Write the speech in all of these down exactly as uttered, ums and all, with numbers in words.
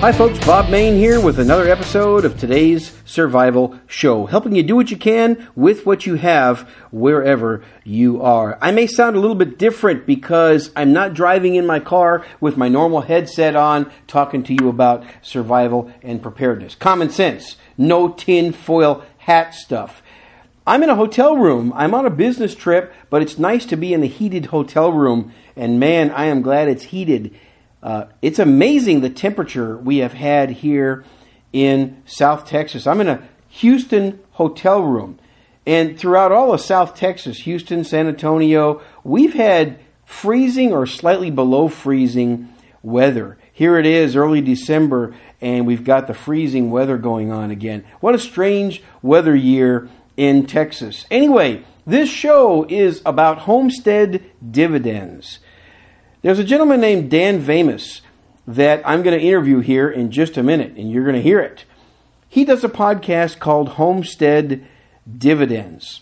Hi folks, Bob Mayne here with another episode of today's Survival Show, helping you do what you can with what you have wherever you are. I may sound a little bit different because I'm not driving in my car with my normal headset on talking to you about survival and preparedness. Common sense, no tin foil hat stuff. I'm in a hotel room. I'm on a business trip, but it's nice to be in the heated hotel room, and man, I am glad it's heated. Uh, it's amazing the temperature we have had here in South Texas. I'm in a Houston hotel room. And throughout all of South Texas, Houston, San Antonio, we've had freezing or slightly below freezing weather. Here it is, early December, and we've got the freezing weather going on again. What a strange weather year in Texas. Anyway, this show is about homestead dividends. There's a gentleman named Dan Vamus that I'm going to interview here in just a minute, and you're going to hear it. He does a podcast called Homestead Dividends.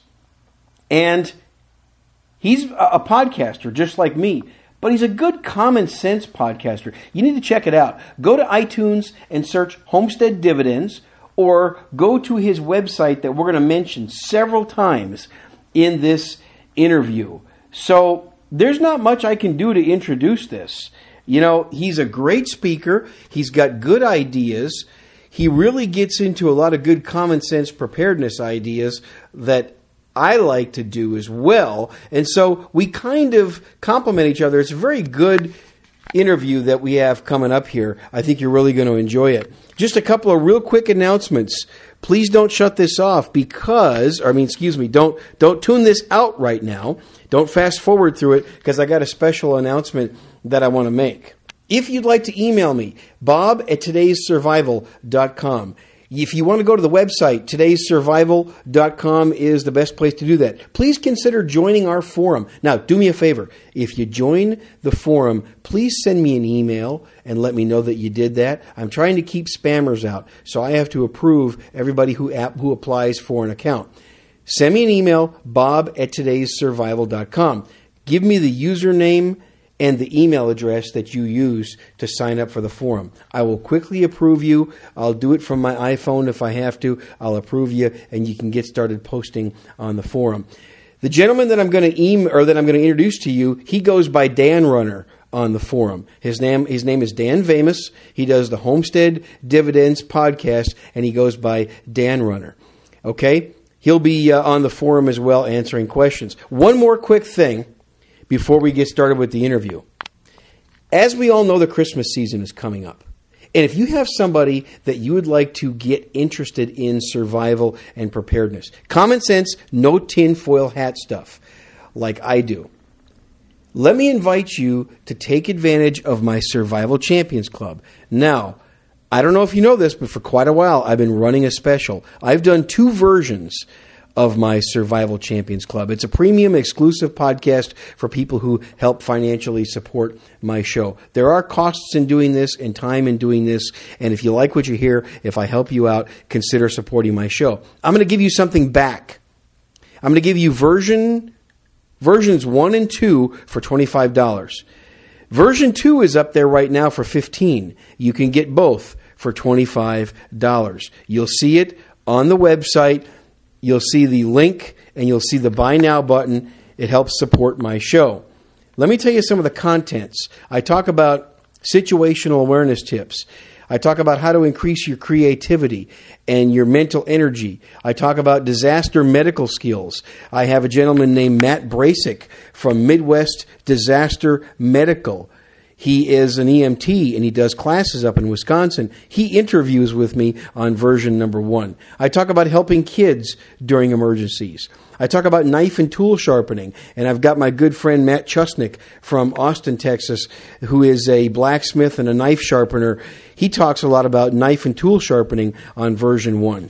And he's a podcaster just like me, but he's a good common sense podcaster. You need to check it out. Go to iTunes and search Homestead Dividends, or go to his website that we're going to mention several times in this interview. So there's not much I can do to introduce this. You know, he's a great speaker. He's got good ideas. He really gets into a lot of good common sense preparedness ideas that I like to do as well. And so we kind of complement each other. It's a very good interview that we have coming up here. I think you're really going to enjoy it. Just a couple of real quick announcements. Please don't shut this off because, or I mean, excuse me, don't don't tune this out right now. Don't fast forward through it because I got a special announcement that I want to make. If you'd like to email me, bob at todays survival dot com. If you want to go to the website, todays survival dot com is the best place to do that. Please consider joining our forum. Now, do me a favor. If you join the forum, please send me an email and let me know that you did that. I'm trying to keep spammers out, so I have to approve everybody who app, who applies for an account. Send me an email, bob at todays survival dot com. Give me the username and the email address that you use to sign up for the forum. I will quickly approve you. I'll do it from my iPhone if I have to. I'll approve you, and you can get started posting on the forum. The gentleman that I'm going to email or that I'm going to introduce to you, he goes by Dan Runner on the forum. His name his name is Dan Vamus. He does the Homestead Dividends podcast, and he goes by Dan Runner. Okay? He'll be uh, on the forum as well answering questions. One more quick thing before we get started with the interview. As we all know, the Christmas season is coming up. And if you have somebody that you would like to get interested in survival and preparedness, common sense, no tinfoil hat stuff, like I do, let me invite you to take advantage of my Survival Champions Club. Now, I don't know if you know this, but for quite a while, I've been running a special. I've done two versions of my Survival Champions Club. It's a premium exclusive podcast for people who help financially support my show. There are costs in doing this and time in doing this, and if you like what you hear, if I help you out, consider supporting my show. I'm going to give you something back. I'm going to give you version versions one and two for twenty-five dollars. Version two is up there right now for fifteen dollars. You can get both for twenty-five dollars. You'll see it on the website. You'll see the link, and you'll see the Buy Now button. It helps support my show. Let me tell you some of the contents. I talk about situational awareness tips. I talk about how to increase your creativity and your mental energy. I talk about disaster medical skills. I have a gentleman named Matt Brasic from Midwest Disaster Medical. He is an E M T, and he does classes up in Wisconsin. He interviews with me on version number one. I talk about helping kids during emergencies. I talk about knife and tool sharpening, and I've got my good friend Matt Chusnick from Austin, Texas, who is a blacksmith and a knife sharpener. He talks a lot about knife and tool sharpening on version one.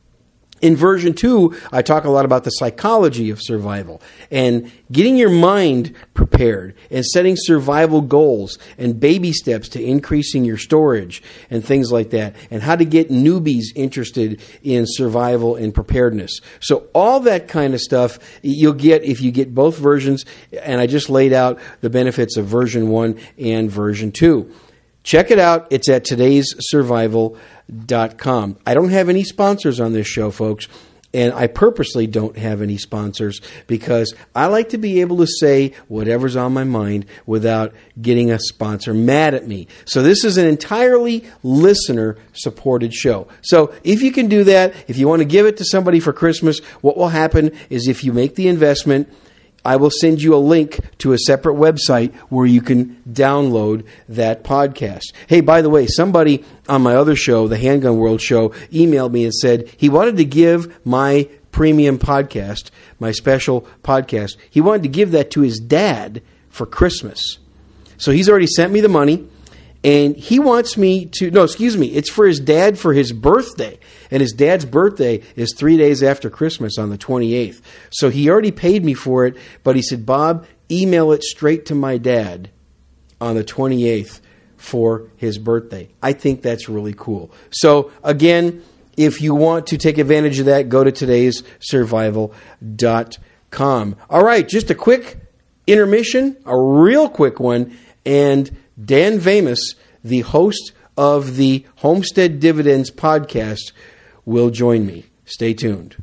In version two, I talk a lot about the psychology of survival and getting your mind prepared and setting survival goals and baby steps to increasing your storage and things like that, and how to get newbies interested in survival and preparedness. So all that kind of stuff you'll get if you get both versions, and I just laid out the benefits of version one and version two. check it out. It's at todays survival dot com. I don't have any sponsors on this show, folks. And I purposely don't have any sponsors because I like to be able to say whatever's on my mind without getting a sponsor mad at me. So this is an entirely listener-supported show. So if you can do that, if you want to give it to somebody for Christmas, what will happen is if you make the investment, I will send you a link to a separate website where you can download that podcast. Hey, by the way, somebody on my other show, the Handgun World Show, emailed me and said he wanted to give my premium podcast, my special podcast, he wanted to give that to his dad for Christmas. So he's already sent me the money. And he wants me to, no, excuse me, it's for his dad for his birthday. And his dad's birthday is three days after Christmas on the twenty-eighth. So he already paid me for it, but he said, Bob, email it straight to my dad on the twenty-eighth for his birthday. I think that's really cool. So again, if you want to take advantage of that, go to todays survival dot com. All right, just a quick intermission, a real quick one, and Dan Vamus, the host of the Homestead Dividends podcast, will join me. Stay tuned.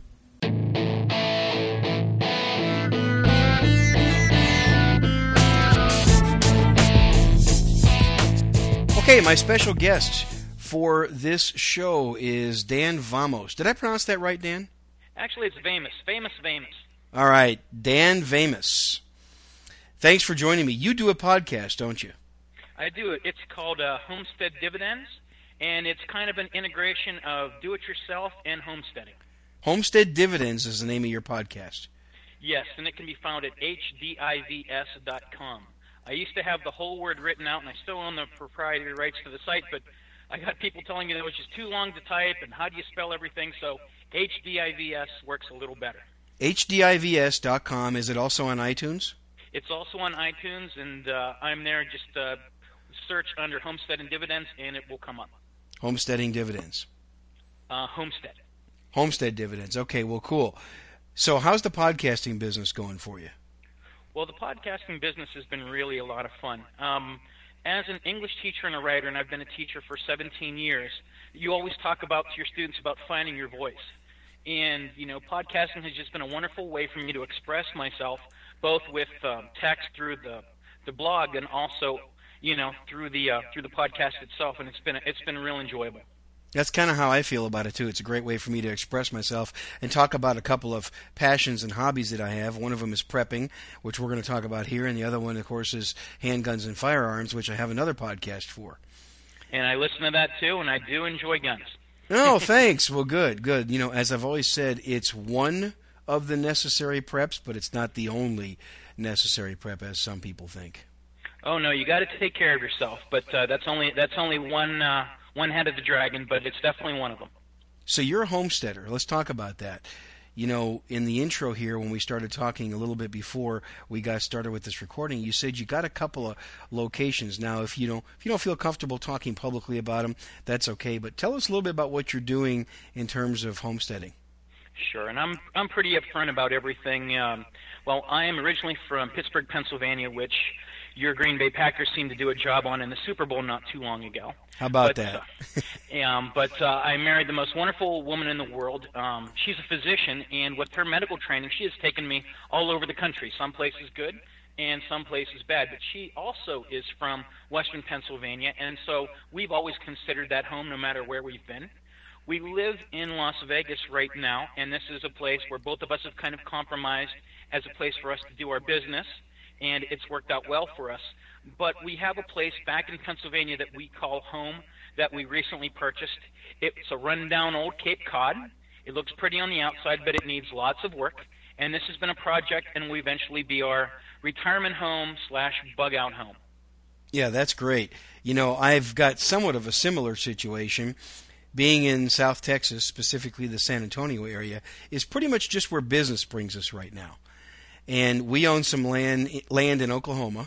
Okay, my special guest for this show is Dan Vamos. Did I pronounce that right, Dan? Actually, it's Vamus. Famous Vamus. All right, Dan Vamus. Thanks for joining me. You do a podcast, don't you? I do it. It's called uh, Homestead Dividends, and it's kind of an integration of do-it-yourself and homesteading. Homestead Dividends is the name of your podcast. Yes, and it can be found at H D I V S dot com. I used to have the whole word written out, and I still own the proprietary rights to the site, but I got people telling me that it was just too long to type, and how do you spell everything, so H D I V S works a little better. H D I V S dot com. Is it also on iTunes? It's also on iTunes, and uh, I'm there. Just uh, search under Homestead and Dividends, and it will come up. Homesteading Dividends. Uh, Homestead. Homestead Dividends. Okay, well, cool. So how's the podcasting business going for you? Well, the podcasting business has been really a lot of fun. Um, as an English teacher and a writer, and I've been a teacher for seventeen years, you always talk about to your students about finding your voice. And, you know, podcasting has just been a wonderful way for me to express myself, both with um, text through the, the blog and also, you know, through the uh, through the podcast itself, and it's been it's been real enjoyable. That's kind of how I feel about it too. It's a great way for me to express myself and talk about a couple of passions and hobbies that I have. One of them is prepping, which we're going to talk about here, and the other one, of course, is handguns and firearms, which I have another podcast for. And I listen to that too, and I do enjoy guns. Oh, thanks. Well, good, good. You know, as I've always said, it's one of the necessary preps, but it's not the only necessary prep, as some people think. Oh no, you got to take care of yourself, but uh, that's only that's only one uh, one head of the dragon, but it's definitely one of them. So you're a homesteader. Let's talk about that. You know, in the intro here, when we started talking a little bit before we got started with this recording, you said you got a couple of locations. Now, if you don't if you don't feel comfortable talking publicly about them, that's okay. But tell us a little bit about what you're doing in terms of homesteading. Sure, and I'm I'm pretty upfront about everything. Um, well, I am originally from Pittsburgh, Pennsylvania, which your Green Bay Packers seemed to do a job on in the Super Bowl not too long ago. How about but, that? uh, um, but uh, I married the most wonderful woman in the world. Um, she's a physician, and with her medical training, she has taken me all over the country. Some places good, and some places bad. But she also is from Western Pennsylvania, and so we've always considered that home no matter where we've been. We live in Las Vegas right now, and this is a place where both of us have kind of compromised as a place for us to do our business, and it's worked out well for us. But we have a place back in Pennsylvania that we call home that we recently purchased. It's a rundown old Cape Cod. It looks pretty on the outside, but it needs lots of work. And this has been a project, and will eventually be our retirement home slash bug-out home. Yeah, that's great. You know, I've got somewhat of a similar situation. Being in South Texas, specifically the San Antonio area, is pretty much just where business brings us right now. And we own some land land in Oklahoma,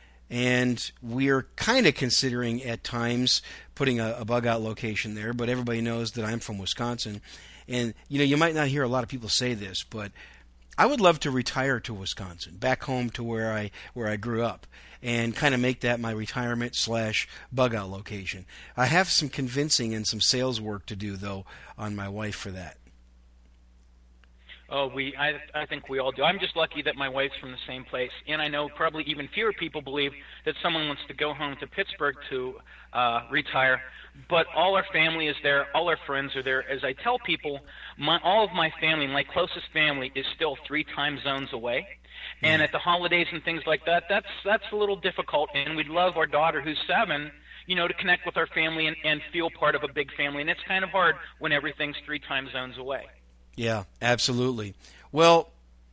and we're kind of considering at times putting a, a bug-out location there, but everybody knows that I'm from Wisconsin. And, you know, you might not hear a lot of people say this, but I would love to retire to Wisconsin, back home to where I where I grew up, and kind of make that my retirement slash bug out location. I have some convincing and some sales work to do, though, on my wife for that. Oh, we I I think we all do. I'm just lucky that my wife's from the same place, and I know probably even fewer people believe that someone wants to go home to Pittsburgh to uh, retire. But all our family is there, all our friends are there. As I tell people, my, all of my family, my closest family, is still three time zones away. And at the holidays and things like that, that's that's a little difficult. And we'd love our daughter, who's seven, you know, to connect with our family and, and feel part of a big family. And it's kind of hard when everything's three time zones away. Yeah, absolutely. Well,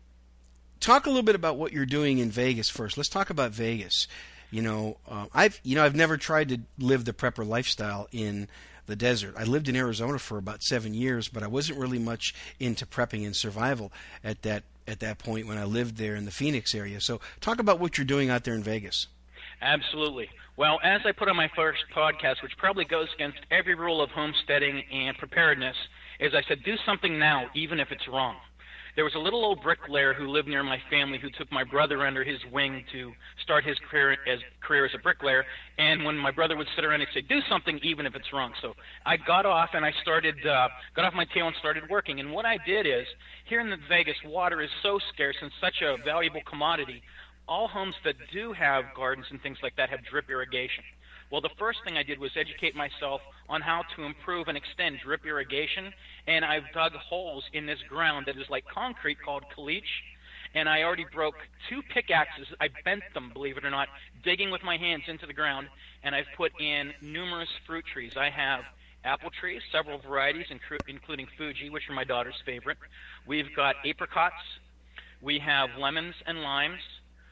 talk a little bit about what you're doing in Vegas first. Let's talk about Vegas. You know, uh, I've you know I've never tried to live the prepper lifestyle in the desert. I lived in Arizona for about seven years, but I wasn't really much into prepping and survival at that at that point when I lived there in the Phoenix area. So, talk about what you're doing out there in Vegas. Absolutely. Well, as I put on my first podcast, which probably goes against every rule of homesteading and preparedness, is I said, do something now, even if it's wrong. There was a little old bricklayer who lived near my family who took my brother under his wing to start his career as career as a bricklayer. And when my brother would sit around, he'd say, do something even if it's wrong. So I got off and I started, uh, got off my tail and started working. And what I did is, here in the Vegas, water is so scarce and such a valuable commodity. All homes that do have gardens and things like that have drip irrigation. Well, the first thing I did was educate myself on how to improve and extend drip irrigation, and I've dug holes in this ground that is like concrete called caliche, and I already broke two pickaxes. I bent them, believe it or not, digging with my hands into the ground, and I've put in numerous fruit trees. I have apple trees, several varieties, including Fuji, which are my daughter's favorite. We've got apricots. We have lemons and limes.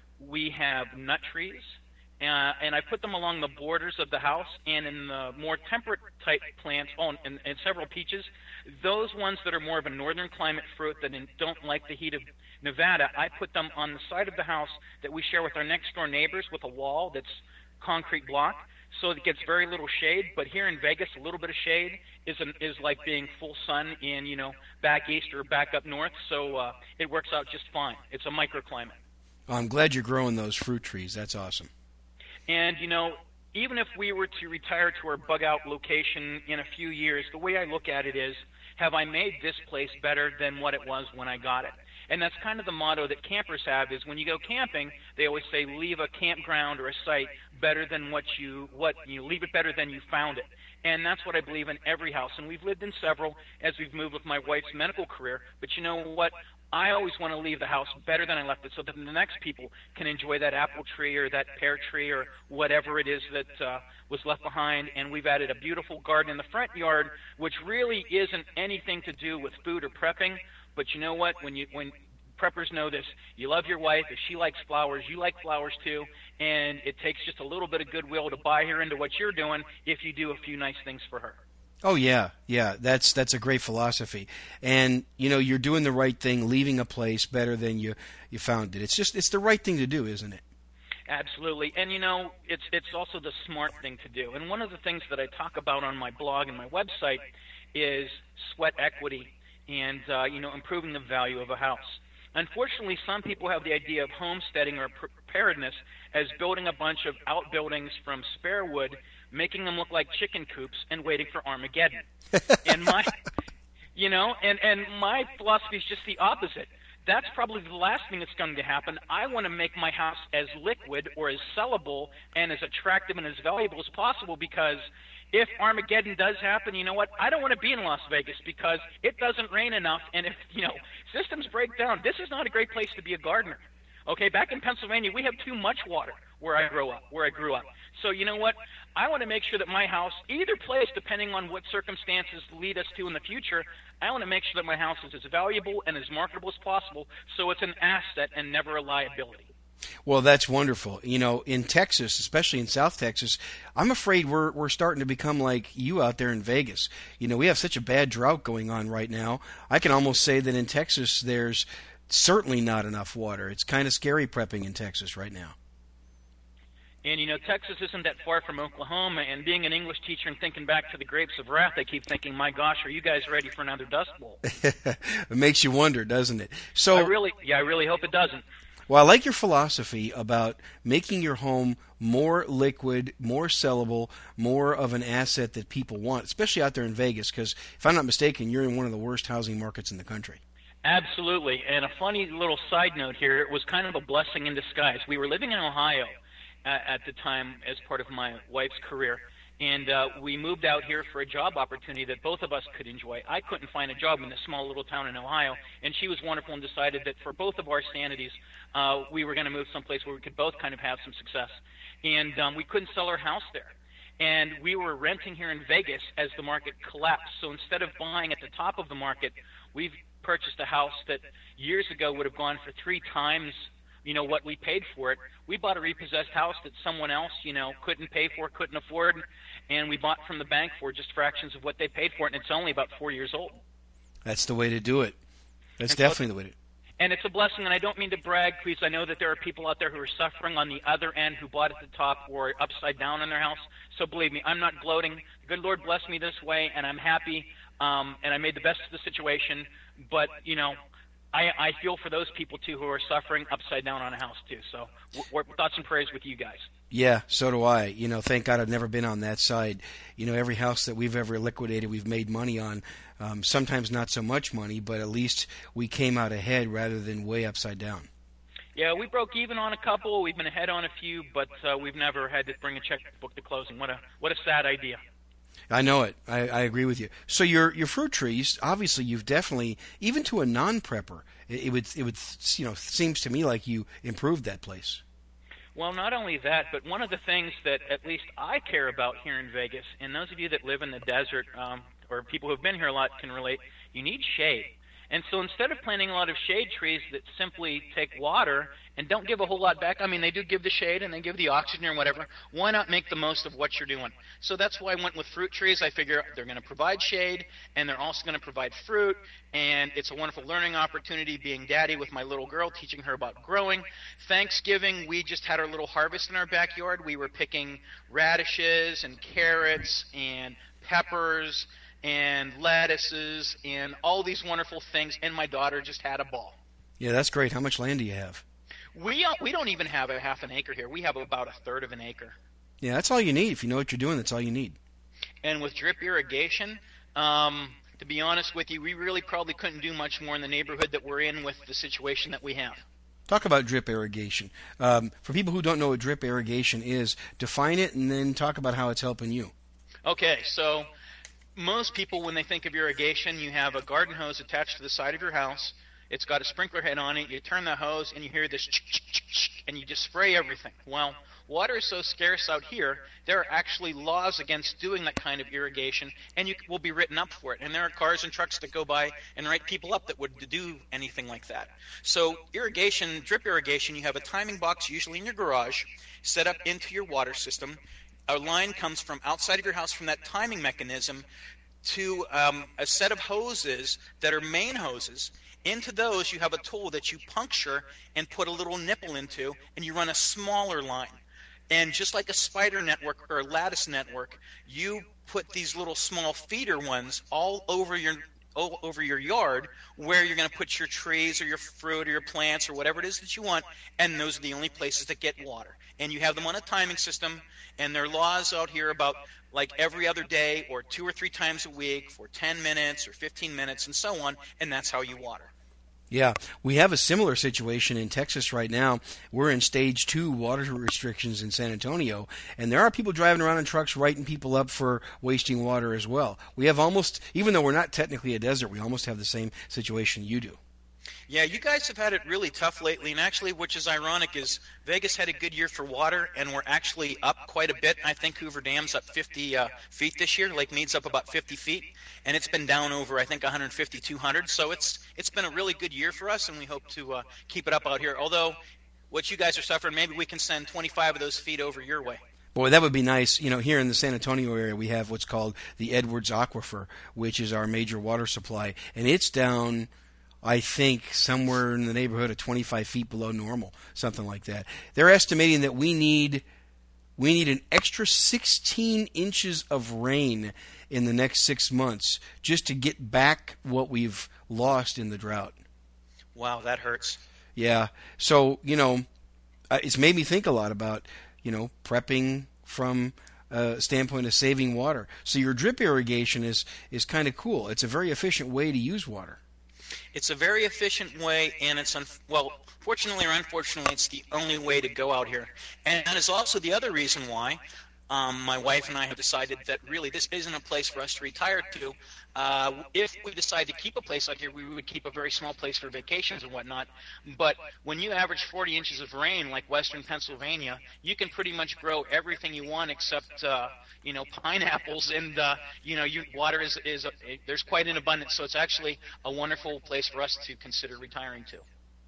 We have nut trees. Uh, and I put them along the borders of the house, and in the more temperate type plants, oh, and, and several peaches, those ones that are more of a northern climate fruit that don't like the heat of Nevada, I put them on the side of the house that we share with our next door neighbors with a wall that's concrete block, so it gets very little shade. But here in Vegas, a little bit of shade is an, is like being full sun in, you know, back east or back up north, so uh, it works out just fine. It's a microclimate. Well, I'm glad you're growing those fruit trees. That's awesome. And, you know, even if we were to retire to our bug-out location in a few years, the way I look at it is, have I made this place better than what it was when I got it? And that's kind of the motto that campers have, is when you go camping, they always say, leave a campground or a site better than what you, what you leave it better than you found it. And that's what I believe in every house. And we've lived in several as we've moved with my wife's medical career. But you know what? I always want to leave the house better than I left it, so that the next people can enjoy that apple tree or that pear tree or whatever it is that uh, was left behind. And we've added a beautiful garden in the front yard, which really isn't anything to do with food or prepping. But you know what? When you when preppers know this, you love your wife. If she likes flowers, you like flowers too. And it takes just a little bit of goodwill to buy her into what you're doing if you do a few nice things for her. Oh yeah, yeah. That's that's a great philosophy, and you know you're doing the right thing, leaving a place better than you you found it. It's just it's the right thing to do, isn't it? Absolutely, and you know it's it's also the smart thing to do. And one of the things that I talk about on my blog and my website is sweat equity and uh, you know improving the value of a house. Unfortunately, some people have the idea of homesteading or preparedness as building a bunch of outbuildings from spare wood, making them look like chicken coops, and waiting for Armageddon. and my, you know, and, and my philosophy is just the opposite. That's probably the last thing that's going to happen. I want to make my house as liquid or as sellable and as attractive and as valuable as possible, because if Armageddon does happen, you know what? I don't want to be in Las Vegas because it doesn't rain enough, and if, you know, systems break down, this is not a great place to be a gardener. Okay, back in Pennsylvania, we have too much water where I grew up, where I grew up. So you know what? I want to make sure that my house, either place, depending on what circumstances lead us to in the future, I want to make sure that my house is as valuable and as marketable as possible, so it's an asset and never a liability. Well, that's wonderful. You know, in Texas, especially in South Texas, I'm afraid we're we're starting to become like you out there in Vegas. You know, we have such a bad drought going on right now. I can almost say that in Texas there's certainly not enough water. It's kind of scary prepping in Texas right now. And, you know, Texas isn't that far from Oklahoma, and being an English teacher and thinking back to the Grapes of Wrath, I keep thinking, my gosh, are you guys ready for another Dust Bowl? It makes you wonder, doesn't it? So, I really, yeah, I really hope it doesn't. Well, I like your philosophy about making your home more liquid, more sellable, more of an asset that people want, especially out there in Vegas, because if I'm not mistaken, you're in one of the worst housing markets in the country. Absolutely. And a funny little side note here, it was kind of a blessing in disguise. We were living in Ohio uh, at the time as part of my wife's career. And uh, we moved out here for a job opportunity that both of us could enjoy. I couldn't find a job in this small little town in Ohio, and she was wonderful and decided that for both of our sanities, uh, we were going to move someplace where we could both kind of have some success. And um, we couldn't sell our house there. And we were renting here in Vegas as the market collapsed. So instead of buying at the top of the market, we've purchased a house that years ago would have gone for three times you know, what we paid for it. We bought a repossessed house that someone else, you know, couldn't pay for, couldn't afford, and we bought from the bank for just fractions of what they paid for it, and it's only about four years old. That's the way to do it. That's and definitely so, the way to do it. And it's a blessing, and I don't mean to brag, please. I know that there are people out there who are suffering on the other end who bought at the top or upside down on their house. So believe me, I'm not gloating. The good Lord blessed me this way, and I'm happy, um, and I made the best of the situation. But, you know, I, I feel for those people, too, who are suffering upside down on a house, too. So we're, we're thoughts and prayers with you guys. Yeah, so do I. You know, thank God I've never been on that side. You know, every house that we've ever liquidated, we've made money on. Um, sometimes not so much money, but at least we came out ahead rather than way upside down. Yeah, we broke even on a couple. We've been ahead on a few, but uh, we've never had to bring a checkbook to closing. What a what a sad idea. I know it. I, I agree with you. So your your fruit trees, obviously, you've definitely, even to a non-prepper, it, it would it would you know seems to me like you improved that place. Well, not only that, but one of the things that at least I care about here in Vegas, and those of you that live in the desert um, or people who have been here a lot can relate, you need shade. And so instead of planting a lot of shade trees that simply take water and don't give a whole lot back, I mean, they do give the shade and they give the oxygen or whatever, why not make the most of what you're doing? So that's why I went with fruit trees. I figure they're going to provide shade and they're also going to provide fruit, and it's a wonderful learning opportunity being daddy with my little girl, teaching her about growing. Thanksgiving, we just had our little harvest in our backyard. We were picking radishes and carrots and peppers and lettuces and all these wonderful things, and my daughter just had a ball. Yeah, that's great. How much land do you have? We we don't even have a half an acre here. We have about a third of an acre. Yeah, that's all you need. If you know what you're doing, that's all you need. And with drip irrigation, um, to be honest with you, we really probably couldn't do much more in the neighborhood that we're in with the situation that we have. Talk about drip irrigation. Um, for people who don't know what drip irrigation is, define it and then talk about how it's helping you. Okay, so most people, when they think of irrigation, you have a garden hose attached to the side of your house. It's got a sprinkler head on it. You turn the hose, and you hear this chick, chick, chick, chick, and you just spray everything. Well, water is so scarce out here, there are actually laws against doing that kind of irrigation, and you will be written up for it. And there are cars and trucks that go by and write people up that would do anything like that. So irrigation, drip irrigation, you have a timing box usually in your garage set up into your water system. A line comes from outside of your house from that timing mechanism to um, a set of hoses that are main hoses. Into those, you have a tool that you puncture and put a little nipple into, and you run a smaller line. And just like a spider network or a lattice network, you put these little small feeder ones all over your all over your yard where you're going to put your trees or your fruit or your plants or whatever it is that you want, and those are the only places that get water. And you have them on a timing system, and there are laws out here about like every other day or two or three times a week for ten minutes or fifteen minutes and so on, and that's how you water. Yeah, we have a similar situation in Texas right now. We're in stage two water restrictions in San Antonio, and there are people driving around in trucks writing people up for wasting water as well. We have almost, even though we're not technically a desert, we almost have the same situation you do. Yeah, you guys have had it really tough lately, and actually, which is ironic, is Vegas had a good year for water, and we're actually up quite a bit. I think Hoover Dam's up fifty uh, feet this year. Lake Mead's up about fifty feet, and it's been down over, I think, one fifty, two hundred. So it's it's been a really good year for us, and we hope to uh, keep it up out here. Although, what you guys are suffering, maybe we can send twenty-five of those feet over your way. Boy, that would be nice. You know, here in the San Antonio area, we have what's called the Edwards Aquifer, which is our major water supply, and it's down, I think, somewhere in the neighborhood of twenty-five feet below normal, something like that. They're estimating that we need we need an extra sixteen inches of rain in the next six months just to get back what we've lost in the drought. Wow, that hurts. Yeah. So, you know, it's made me think a lot about, you know, prepping from a standpoint of saving water. So your drip irrigation is, is kind of cool. It's a very efficient way to use water. It's a very efficient way, and it's, un- well, fortunately or unfortunately, it's the only way to go out here. And it's also the other reason why um, my wife and I have decided that really this isn't a place for us to retire to. Uh, if we decide to keep a place out here, we would keep a very small place for vacations and whatnot. But when you average forty inches of rain like western Pennsylvania, you can pretty much grow everything you want except, uh, you know, pineapples. And, uh, you know, you, water is, is a, there's quite an abundance. So it's actually a wonderful place for us to consider retiring to.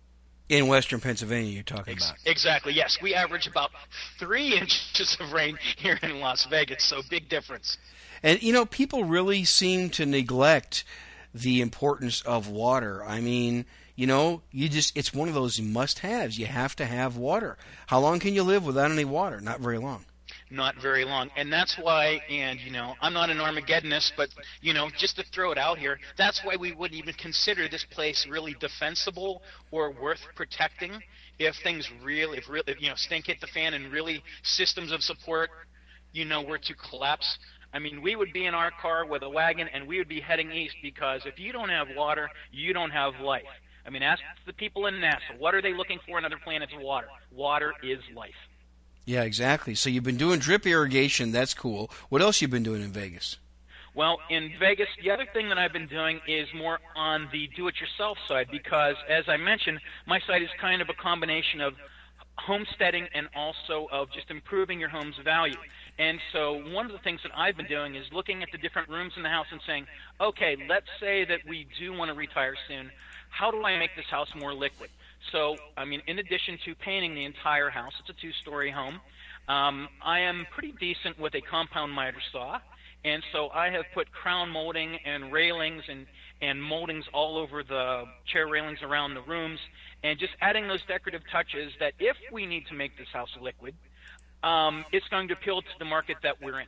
In western Pennsylvania, you're talking Ex- about. Exactly, yes. We average about three inches of rain here in Las Vegas, so big difference. And, you know, people really seem to neglect the importance of water. I mean, you know, you just, it's one of those must-haves. You have to have water. How long can you live without any water? Not very long. Not very long. And that's why, and, you know, I'm not an Armageddonist, but, you know, just to throw it out here, that's why we wouldn't even consider this place really defensible or worth protecting if things really, if really, if, you know, stink hit the fan and really systems of support, you know, were to collapse. I mean, we would be in our car with a wagon and we would be heading east because if you don't have water, you don't have life. I mean, ask the people in NASA, what are they looking for in other planets? Water. Water is life. Yeah, exactly. So you've been doing drip irrigation. That's cool. What else you been doing in Vegas? Well, in Vegas, the other thing that I've been doing is more on the do-it-yourself side because, as I mentioned, my site is kind of a combination of homesteading and also of just improving your home's value. And so one of the things that I've been doing is looking at the different rooms in the house and saying, okay, let's say that we do want to retire soon. How do I make this house more liquid? So, I mean, in addition to painting the entire house, it's a two-story home, um, I am pretty decent with a compound miter saw. And so I have put crown molding and railings and, and moldings all over the chair railings around the rooms and just adding those decorative touches that if we need to make this house liquid, um, it's going to appeal to the market that we're in.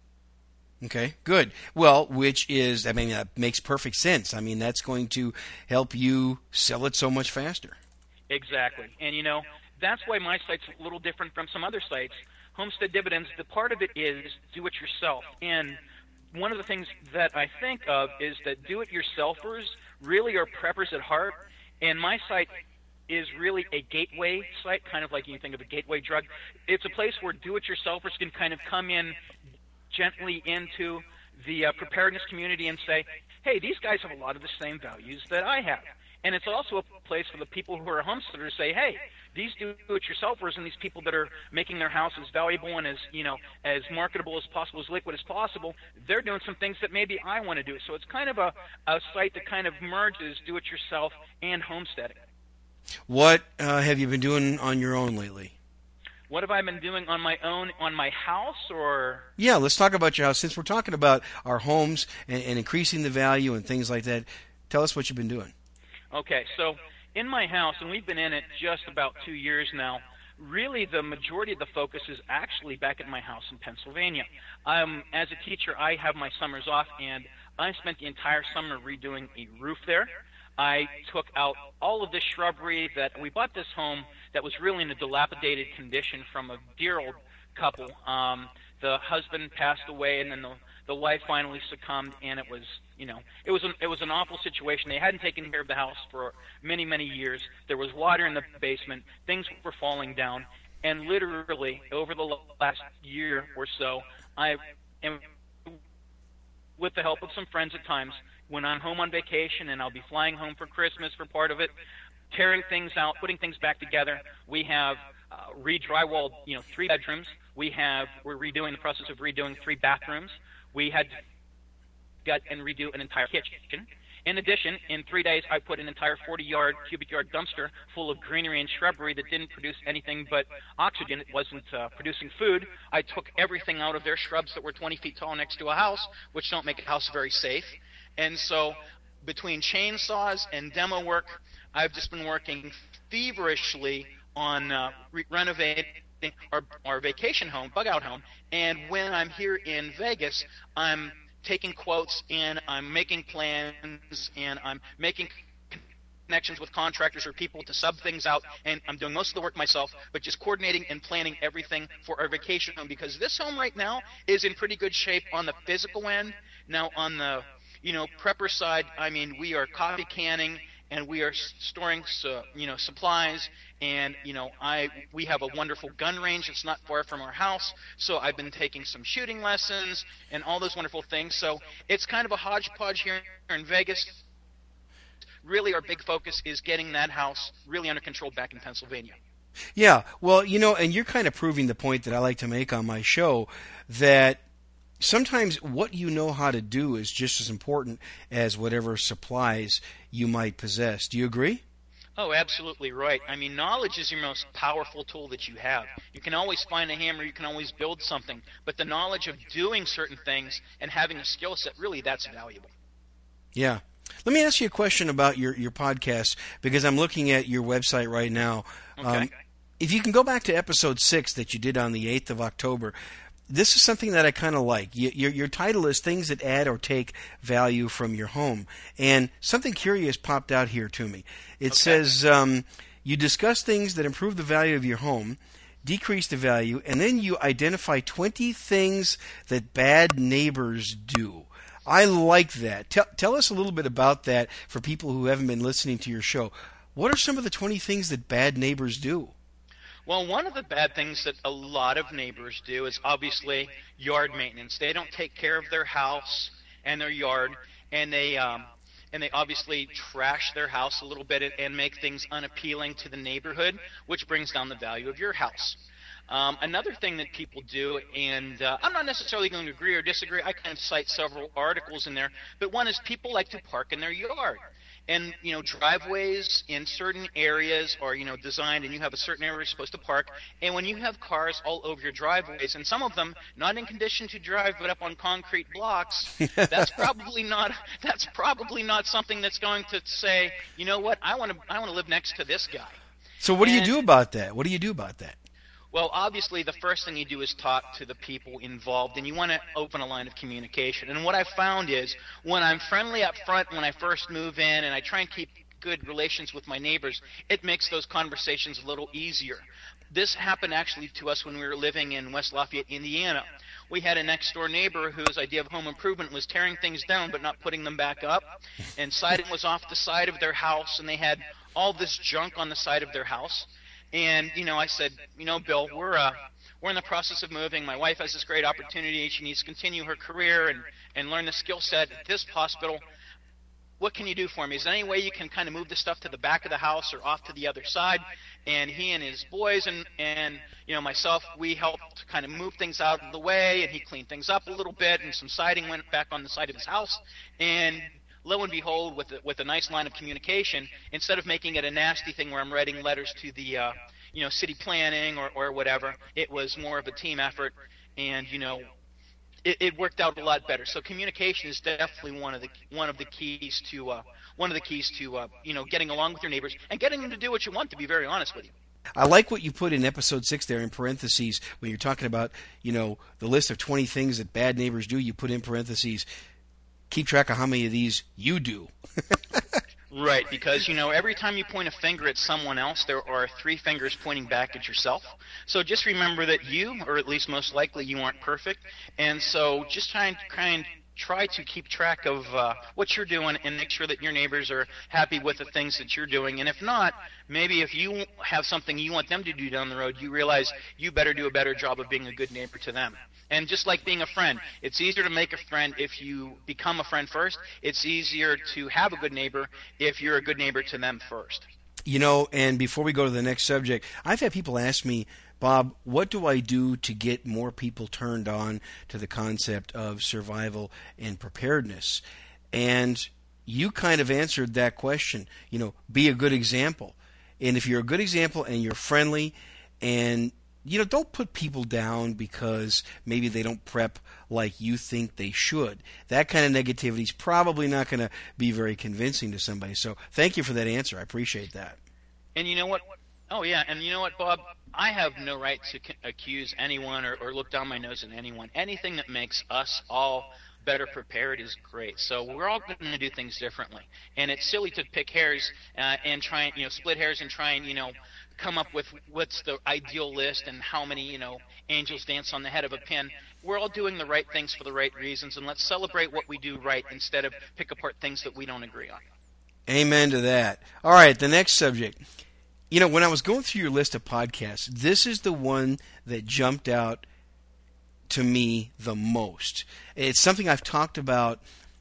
Okay, good. Well, which is, I mean, that makes perfect sense. I mean, that's going to help you sell it so much faster. Exactly. And, you know, that's why my site's a little different from some other sites. Homestead Dividends, the part of it is do-it-yourself. And one of the things that I think of is that do-it-yourselfers really are preppers at heart. And my site is really a gateway site, kind of like you think of a gateway drug. It's a place where do-it-yourselfers can kind of come in gently into the uh, preparedness community and say, hey, these guys have a lot of the same values that I have. And it's also a place for the people who are homesteaders to say, hey, these do-it-yourselfers and these people that are making their house as valuable and as, you know, as marketable as possible, as liquid as possible, they're doing some things that maybe I want to do. So it's kind of a, a site that kind of merges do-it-yourself and homesteading. What uh, have you been doing on your own lately? What have I been doing on my own, on my house, or? Yeah, let's talk about your house. Since we're talking about our homes and, and increasing the value and things like that, tell us what you've been doing. Okay, so in my house, and we've been in it just about two years now, really the majority of the focus is actually back at my house in Pennsylvania. Um, as a teacher, I have my summers off, and I spent the entire summer redoing a roof there. I took out all of this shrubbery that we bought this home that was really in a dilapidated condition from a dear old couple. Um, the husband passed away, and then the the wife finally succumbed, and it was, you know, it was an, it was an awful situation. They hadn't taken care of the house for many, many years. There was water in the basement. Things were falling down, and literally over the last year or so, I am, with the help of some friends at times, when I'm home on vacation and I'll be flying home for Christmas for part of it, tearing things out, putting things back together. We have uh, re-drywalled, you know, three bedrooms. We have, we're redoing the process of redoing three bathrooms. We had to gut and redo an entire kitchen. In addition, in three days, I put an entire forty-yard, cubic yard dumpster full of greenery and shrubbery that didn't produce anything but oxygen. It wasn't uh, producing food. I took everything out of their shrubs that were twenty feet tall next to a house, which don't make a house very safe. And so between chainsaws and demo work, I've just been working feverishly on uh, re- renovate, our, our vacation home, bug out home, and when I'm here in Vegas, I'm taking quotes and I'm making plans and I'm making connections with contractors or people to sub things out, and I'm doing most of the work myself, but just coordinating and planning everything for our vacation home, because this home right now is in pretty good shape on the physical end. Now on the, you know, prepper side, I mean, we are coffee canning and we are storing, uh, you know, supplies, and, you know, I we have a wonderful gun range that's not far from our house, so I've been taking some shooting lessons and all those wonderful things. So it's kind of a hodgepodge here in Vegas. Really, our big focus is getting that house really under control back in Pennsylvania. Yeah, well, you know, and you're kind of proving the point that I like to make on my show, that sometimes what you know how to do is just as important as whatever supplies you might possess. Do you agree? Oh, absolutely right. I mean, knowledge is your most powerful tool that you have. You can always find a hammer, you can always build something, but the knowledge of doing certain things and having a skill set, really, that's valuable. Yeah. Let me ask you a question about your, your podcast, because I'm looking at your website right now. Okay. Um, if you can go back to episode six that you did on the eighth of October, this is something that I kind of like. You, your, your title is Things That Add or Take Value from Your Home. And something curious popped out here to me. It okay. says, um, you discuss things that improve the value of your home, decrease the value, and then you identify twenty things that bad neighbors do. I like that. Tell, tell us a little bit about that for people who haven't been listening to your show. What are some of the twenty things that bad neighbors do? Well, one of the bad things that a lot of neighbors do is obviously yard maintenance. They don't take care of their house and their yard, and they um, and they obviously trash their house a little bit and make things unappealing to the neighborhood, which brings down the value of your house. Um, another thing that people do, and uh, I'm not necessarily going to agree or disagree, I kind of cite several articles in there, but one is people like to park in their yard. And, you know, driveways in certain areas are, you know, designed, and you have a certain area you're supposed to park. And when you have cars all over your driveways, and some of them not in condition to drive but up on concrete blocks, that's probably not that's probably not something that's going to say, you know what, I want to I want to live next to this guy. So what and, do you do about that? What do you do about that? Well, obviously, the first thing you do is talk to the people involved, and you want to open a line of communication. And what I found is when I'm friendly up front when I first move in, and I try and keep good relations with my neighbors, it makes those conversations a little easier. This happened actually to us when we were living in West Lafayette, Indiana. We had a next-door neighbor whose idea of home improvement was tearing things down but not putting them back up, and siding was off the side of their house, and they had all this junk on the side of their house. And, you know, I said, you know, Bill, we're uh, we're in the process of moving. My wife has this great opportunity. She needs to continue her career and, and learn the skill set at this hospital. What can you do for me? Is there any way you can kind of move the stuff to the back of the house or off to the other side? And he and his boys and, and you know, myself, we helped kind of move things out of the way, and he cleaned things up a little bit, and some siding went back on the side of his house. And lo and behold, with a, with a nice line of communication, instead of making it a nasty thing where I'm writing letters to the, uh, you know, city planning or, or whatever, it was more of a team effort, and, you know, it, it worked out a lot better. So communication is definitely one of the one of the keys to uh, one of the keys to uh, you know, getting along with your neighbors and getting them to do what you want. To be very honest with you. I like what you put in episode six there in parentheses when you're talking about, you know, the list of twenty things that bad neighbors do. You put in parentheses, keep track of how many of these you do. Right, because, you know, every time you point a finger at someone else, there are three fingers pointing back at yourself. So just remember that you, or at least most likely you, aren't perfect. And so just try and kind try to keep track of uh, what you're doing and make sure that your neighbors are happy with the things that you're doing. And if not, maybe if you have something you want them to do down the road, you realize you better do a better job of being a good neighbor to them. And just like being a friend, it's easier to make a friend if you become a friend first. It's easier to have a good neighbor if you're a good neighbor to them first. You know, and before we go to the next subject, I've had people ask me, Bob, what do I do to get more people turned on to the concept of survival and preparedness? And you kind of answered that question. You know, be a good example. And if you're a good example and you're friendly, and, you know, don't put people down because maybe they don't prep like you think they should. That kind of negativity is probably not going to be very convincing to somebody. So thank you for that answer. I appreciate that. And you know what? Oh, yeah. And you know what, Bob? I have no right to c- accuse anyone or, or look down my nose at anyone. Anything that makes us all better prepared is great. So we're all going to do things differently, and it's silly to pick hairs uh, and try and you know split hairs and try and you know come up with what's the ideal list and how many you know angels dance on the head of a pin. We're all doing the right things for the right reasons, and let's celebrate what we do right instead of pick apart things that we don't agree on. Amen to that. All right, the next subject. You know, when I was going through your list of podcasts, this is the one that jumped out to me the most. It's something I've talked about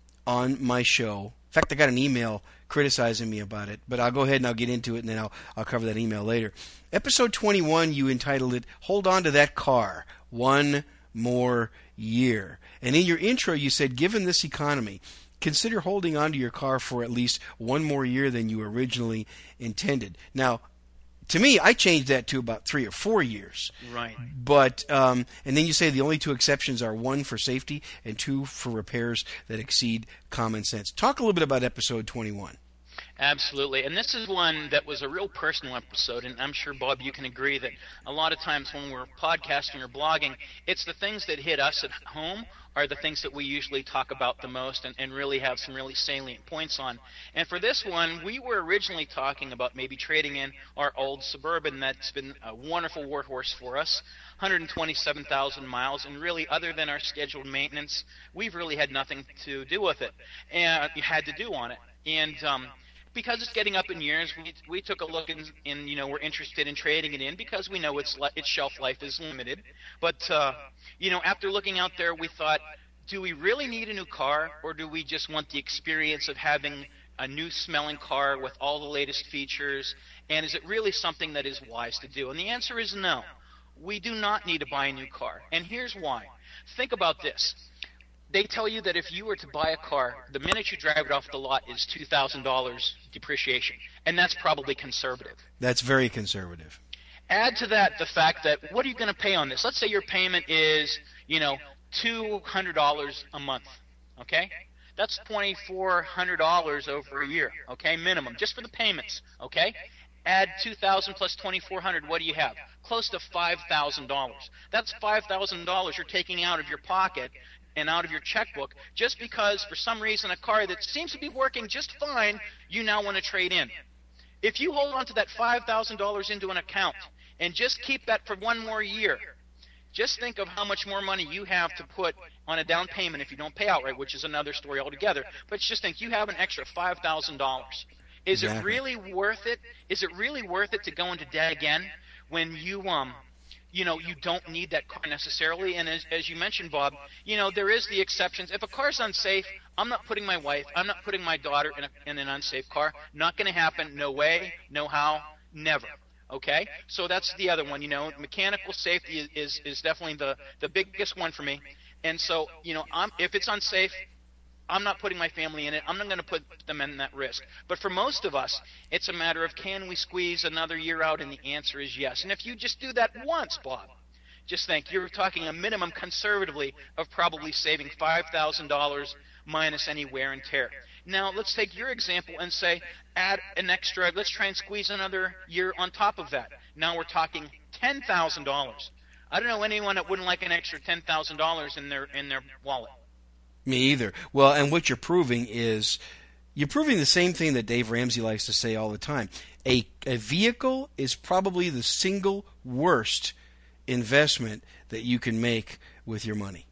on my show. In fact, I got an email criticizing me about it, but I'll go ahead and I'll get into it, and then I'll, I'll cover that email later. Episode twenty-one, you entitled it, Hold On to That Car, One More Year. And in your intro, you said, given this economy, consider holding on to your car for at least one more year than you originally intended. Now, to me, I changed that to about three or four years. Right. But um, and then you say the only two exceptions are one for safety and two for repairs that exceed common sense. Talk a little bit about episode twenty-one. Absolutely. And this is one that was a real personal episode, and I'm sure, Bob, you can agree that a lot of times when we're podcasting or blogging, it's the things that hit us at home are the things that we usually talk about the most and, and really have some really salient points on. And for this one, we were originally talking about maybe trading in our old Suburban that's been a wonderful workhorse for us, one hundred twenty-seven thousand miles, and really other than our scheduled maintenance, we've really had nothing to do with it, and you had to do on it. And um, because it's getting up in years, we we took a look and, and you know we're interested in trading it in because we know its its shelf life is limited. But uh, you know, after looking out there, we thought, do we really need a new car, or do we just want the experience of having a new smelling car with all the latest features? And is it really something that is wise to do? And the answer is no. We do not need to buy a new car, and here's why. Think about this. They tell you that if you were to buy a car, the minute you drive it off the lot is two thousand dollars depreciation, and that's probably conservative. That's very conservative. Add to that the fact that what are you going to pay on this? Let's say your payment is, you know, two hundred dollars a month, okay? That's twenty-four hundred dollars over a year, okay, minimum, just for the payments, okay? Add two thousand dollars plus twenty-four hundred dollars, what do you have? Close to five thousand dollars. That's five thousand dollars you're taking out of your pocket and out of your checkbook just because for some reason a car that seems to be working just fine, you now want to trade in. If you hold on to that five thousand dollars into an account and just keep that for one more year, just think of how much more money you have to put on a down payment if you don't pay outright, which is another story altogether. But just think, you have an extra five thousand dollars. Is Exactly. it really worth it? Is it really worth it to go into debt again when you um you know, you don't need that car necessarily? And as, as you mentioned, Bob, you know, there is the exceptions. If a car's unsafe, I'm not putting my wife, I'm not putting my daughter in, a, in an unsafe car. Not going to happen. No way, no how, never. Okay? So that's the other one. You know, mechanical safety is, is, is definitely the, the biggest one for me. And so, you know, I'm, if it's unsafe, I'm not putting my family in it. I'm not going to put them in that risk. But for most of us, it's a matter of, can we squeeze another year out? And the answer is yes. And if you just do that once, Bob, just think, you're talking a minimum conservatively of probably saving five thousand dollars minus any wear and tear. Now, let's take your example and say, add an extra, let's try and squeeze another year on top of that. Now we're talking ten thousand dollars. I don't know anyone that wouldn't like an extra ten thousand dollars in their in their wallet. Me either. Well, and what you're proving is, you're proving the same thing that Dave Ramsey likes to say all the time. A, a vehicle is probably the single worst investment that you can make with your money.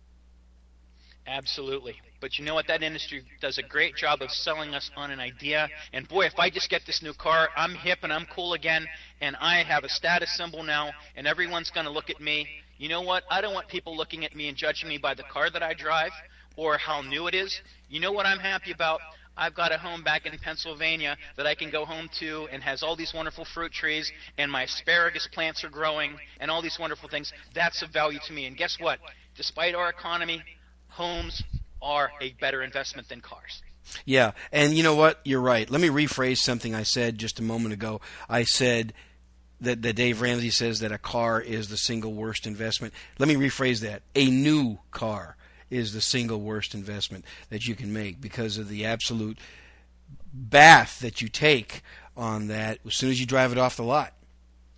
Absolutely. But you know what? That industry does a great job of selling us on an idea. And boy, if I just get this new car, I'm hip and I'm cool again, and I have a status symbol now, and everyone's going to look at me. You know what? I don't want people looking at me and judging me by the car that I drive or how new it is. You know what I'm happy about? I've got a home back in Pennsylvania that I can go home to and has all these wonderful fruit trees, and my asparagus plants are growing and all these wonderful things. That's of value to me. And guess what? Despite our economy, homes are a better investment than cars. Yeah, and you know what? You're right. Let me rephrase something I said just a moment ago. I said that, that Dave Ramsey says that a car is the single worst investment. Let me rephrase that. A new car is the single worst investment that you can make because of the absolute bath that you take on that as soon as you drive it off the lot.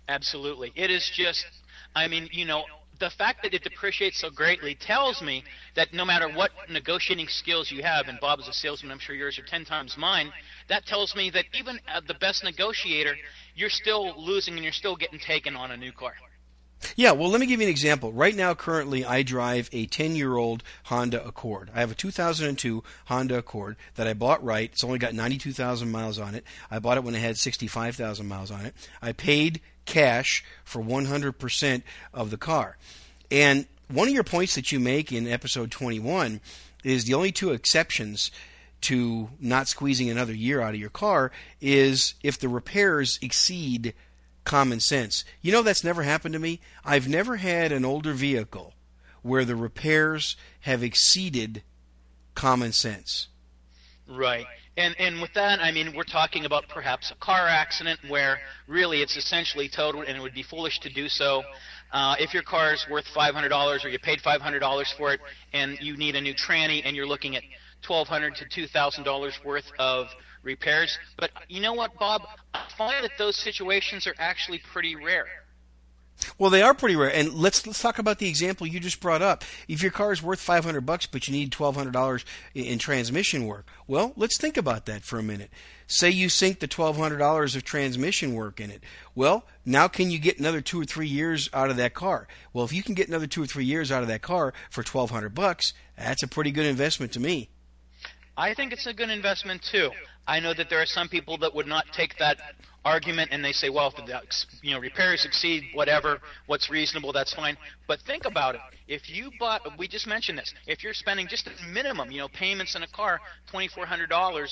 Absolutely. It is just, I mean, you know, the fact that it depreciates so greatly tells me that no matter what negotiating skills you have, and Bob is a salesman, I'm sure yours are ten times mine, that tells me that even uh, the best negotiator, you're still losing and you're still getting taken on a new car. Yeah, well, let me give you an example. Right now, currently, I drive a ten-year-old Honda Accord. I have a two thousand two Honda Accord that I bought right. It's only got ninety-two thousand miles on it. I bought it when it had sixty-five thousand miles on it. I paid cash for one hundred percent of the car. And one of your points that you make in episode twenty-one is the only two exceptions to not squeezing another year out of your car is if the repairs exceed common sense. You know, that's never happened to me. I've never had an older vehicle where the repairs have exceeded common sense. Right. And and with that, I mean, we're talking about perhaps a car accident where really it's essentially totaled, and it would be foolish to do so. Uh, if your car is worth five hundred dollars or you paid five hundred dollars for it and you need a new tranny and you're looking at twelve hundred dollars to two thousand dollars worth of repairs. But you know what, Bob? I find that those situations are actually pretty rare. Well, they are pretty rare, and let's let's talk about the example you just brought up. If your car is worth five hundred bucks, but you need twelve hundred dollars in, in transmission work, well, let's think about that for a minute. Say you sink the twelve hundred dollars of transmission work in it. Well, now can you get another two or three years out of that car? Well, if you can get another two or three years out of that car for twelve hundred bucks, that's a pretty good investment to me. I think it's a good investment too. I know that there are some people that would not take that argument, and they say, well, if the you know repairs exceed whatever, what's reasonable, that's fine. But think about it. If you bought, we just mentioned this, if you're spending just a minimum, you know, payments in a car, twenty-four hundred dollars,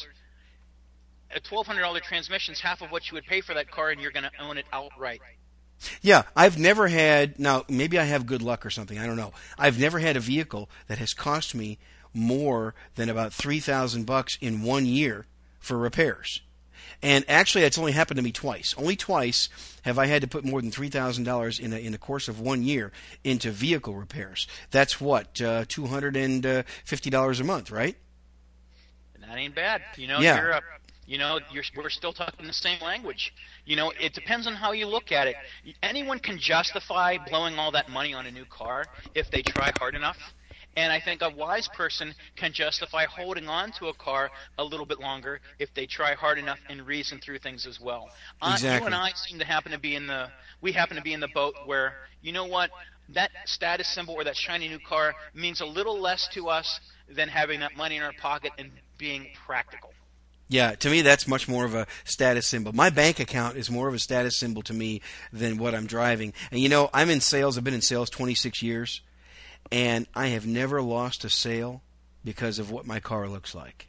a twelve hundred dollars transmission is half of what you would pay for that car, and you're going to own it outright. Yeah, I've never had, now maybe I have good luck or something, I don't know. I've never had a vehicle that has cost me more than about three thousand bucks in one year for repairs. And actually, that's only happened to me twice. Only twice have I had to put more than three thousand dollars in a, in the course of one year into vehicle repairs. That's what, uh, two hundred fifty dollars a month, right? That ain't bad. You know, yeah. you're a, you know, you're, we're still talking the same language. You know, it depends on how you look at it. Anyone can justify blowing all that money on a new car if they try hard enough. And I think a wise person can justify holding on to a car a little bit longer if they try hard enough and reason through things as well. Exactly. Uh, you and I seem to happen to be in the we happen to be in the boat where, you know what, that status symbol or that shiny new car means a little less to us than having that money in our pocket and being practical. Yeah, to me that's much more of a status symbol. My bank account is more of a status symbol to me than what I'm driving. And you know, I'm in sales. I've been in sales twenty-six years. And I have never lost a sale because of what my car looks like.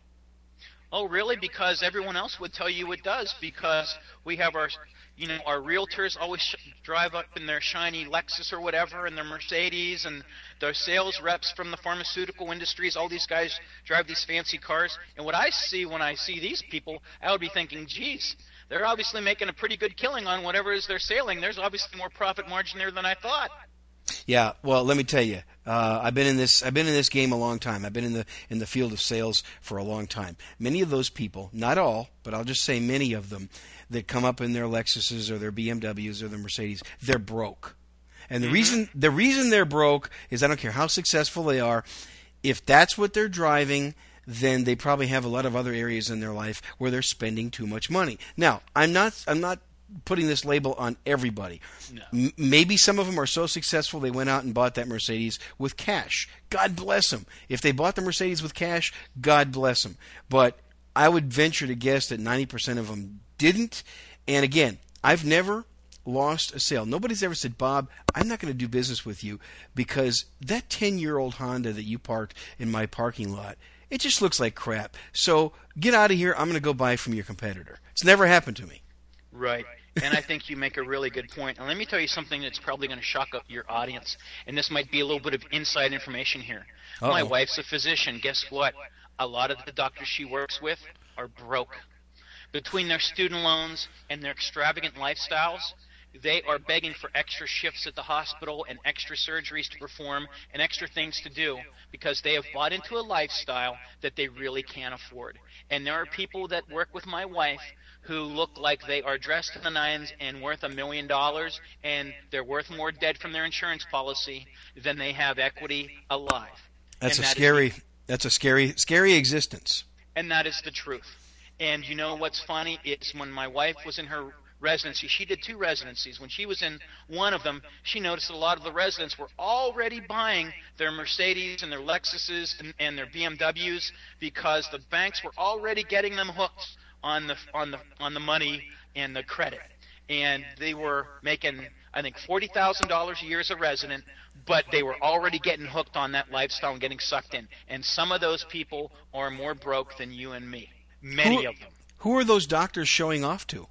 Oh, really? Because everyone else would tell you it does. Because we have our, you know, our realtors always sh- drive up in their shiny Lexus or whatever, and their Mercedes, and their sales reps from the pharmaceutical industries. All these guys drive these fancy cars. And what I see when I see these people, I would be thinking, geez, they're obviously making a pretty good killing on whatever it is they're selling. There's obviously more profit margin there than I thought. Yeah, well, let me tell you, uh, I've been in this. I've been in this game a long time. I've been in the in the field of sales for a long time. Many of those people, not all, but I'll just say many of them, that come up in their Lexuses or their B M Ws or their Mercedes, they're broke. And the mm-hmm. reason the reason they're broke is I don't care how successful they are. If that's what they're driving, then they probably have a lot of other areas in their life where they're spending too much money. Now, I'm not. I'm not. putting this label on everybody. No. M- maybe some of them are so successful they went out and bought that Mercedes with cash. God bless them. If they bought the Mercedes with cash, God bless them. But I would venture to guess that ninety percent of them didn't. And again, I've never lost a sale. Nobody's ever said, Bob, I'm not going to do business with you because that ten-year-old Honda that you parked in my parking lot, it just looks like crap. So get out of here. I'm going to go buy from your competitor. It's never happened to me. Right. And I think you make a really good point. And let me tell you something that's probably going to shock up your audience. And this might be a little bit of inside information here. Uh-oh. My wife's a physician. Guess what? A lot of the doctors she works with are broke. Between their student loans and their extravagant lifestyles, they are begging for extra shifts at the hospital and extra surgeries to perform and extra things to do because they have bought into a lifestyle that they really can't afford. And there are people that work with my wife who look like they are dressed in the nines and worth a million dollars, and they're worth more dead from their insurance policy than they have equity alive. That's and a that scary, is, that's a scary, scary existence. And that is the truth. And you know what's funny? It's when my wife was in her residency. She did two residencies. When she was in one of them, she noticed that a lot of the residents were already buying their Mercedes and their Lexuses and, and their B M Ws because the banks were already getting them hooked on the on the on the money and the credit. And they were making, I think, forty thousand dollars a year as a resident, but they were already getting hooked on that lifestyle and getting sucked in. And some of those people are more broke than you and me. Many who, of them. Who are those doctors showing off to?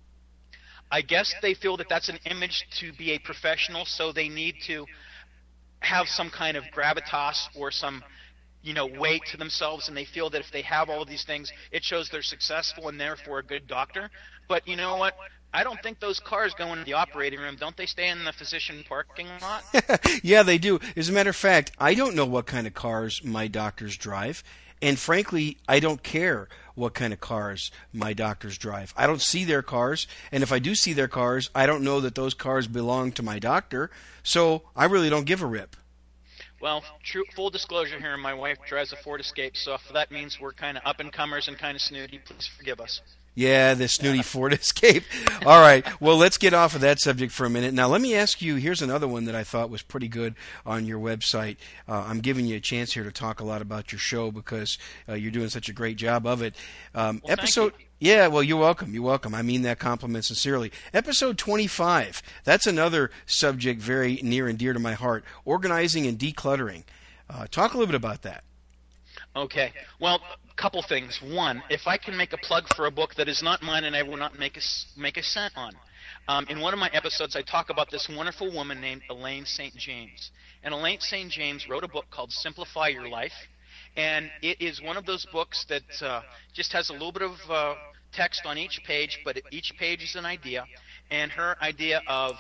I guess they feel that that's an image to be a professional, so they need to have some kind of gravitas or some, you know, weight to themselves, and they feel that if they have all of these things, it shows they're successful and therefore a good doctor. But you know what? I don't think those cars go into the operating room. Don't they stay in the physician parking lot? Yeah, they do. As a matter of fact, I don't know what kind of cars my doctors drive. And frankly, I don't care what kind of cars my doctors drive. I don't see their cars, and if I do see their cars, I don't know that those cars belong to my doctor, so I really don't give a rip. Well, true, full disclosure here, my wife drives a Ford Escape, so if that means we're kind of up-and-comers and kind of snooty, please forgive us. Yeah, the snooty Ford Escape. All right, well, let's get off of that subject for a minute. Now, let me ask you, here's another one that I thought was pretty good on your website. Uh, I'm giving you a chance here to talk a lot about your show because uh, you're doing such a great job of it. Um, well, episode, yeah, well, you're welcome. You're welcome. I mean that compliment sincerely. Episode twenty-five, that's another subject very near and dear to my heart, organizing and decluttering. Uh, talk a little bit about that. Okay. Well, a couple things. One, if I can make a plug for a book that is not mine and I will not make a, make a cent on. Um, in one of my episodes, I talk about this wonderful woman named Elaine Saint James. And Elaine Saint James wrote a book called Simplify Your Life. And it is one of those books that uh, just has a little bit of uh, text on each page, but each page is an idea. And her idea of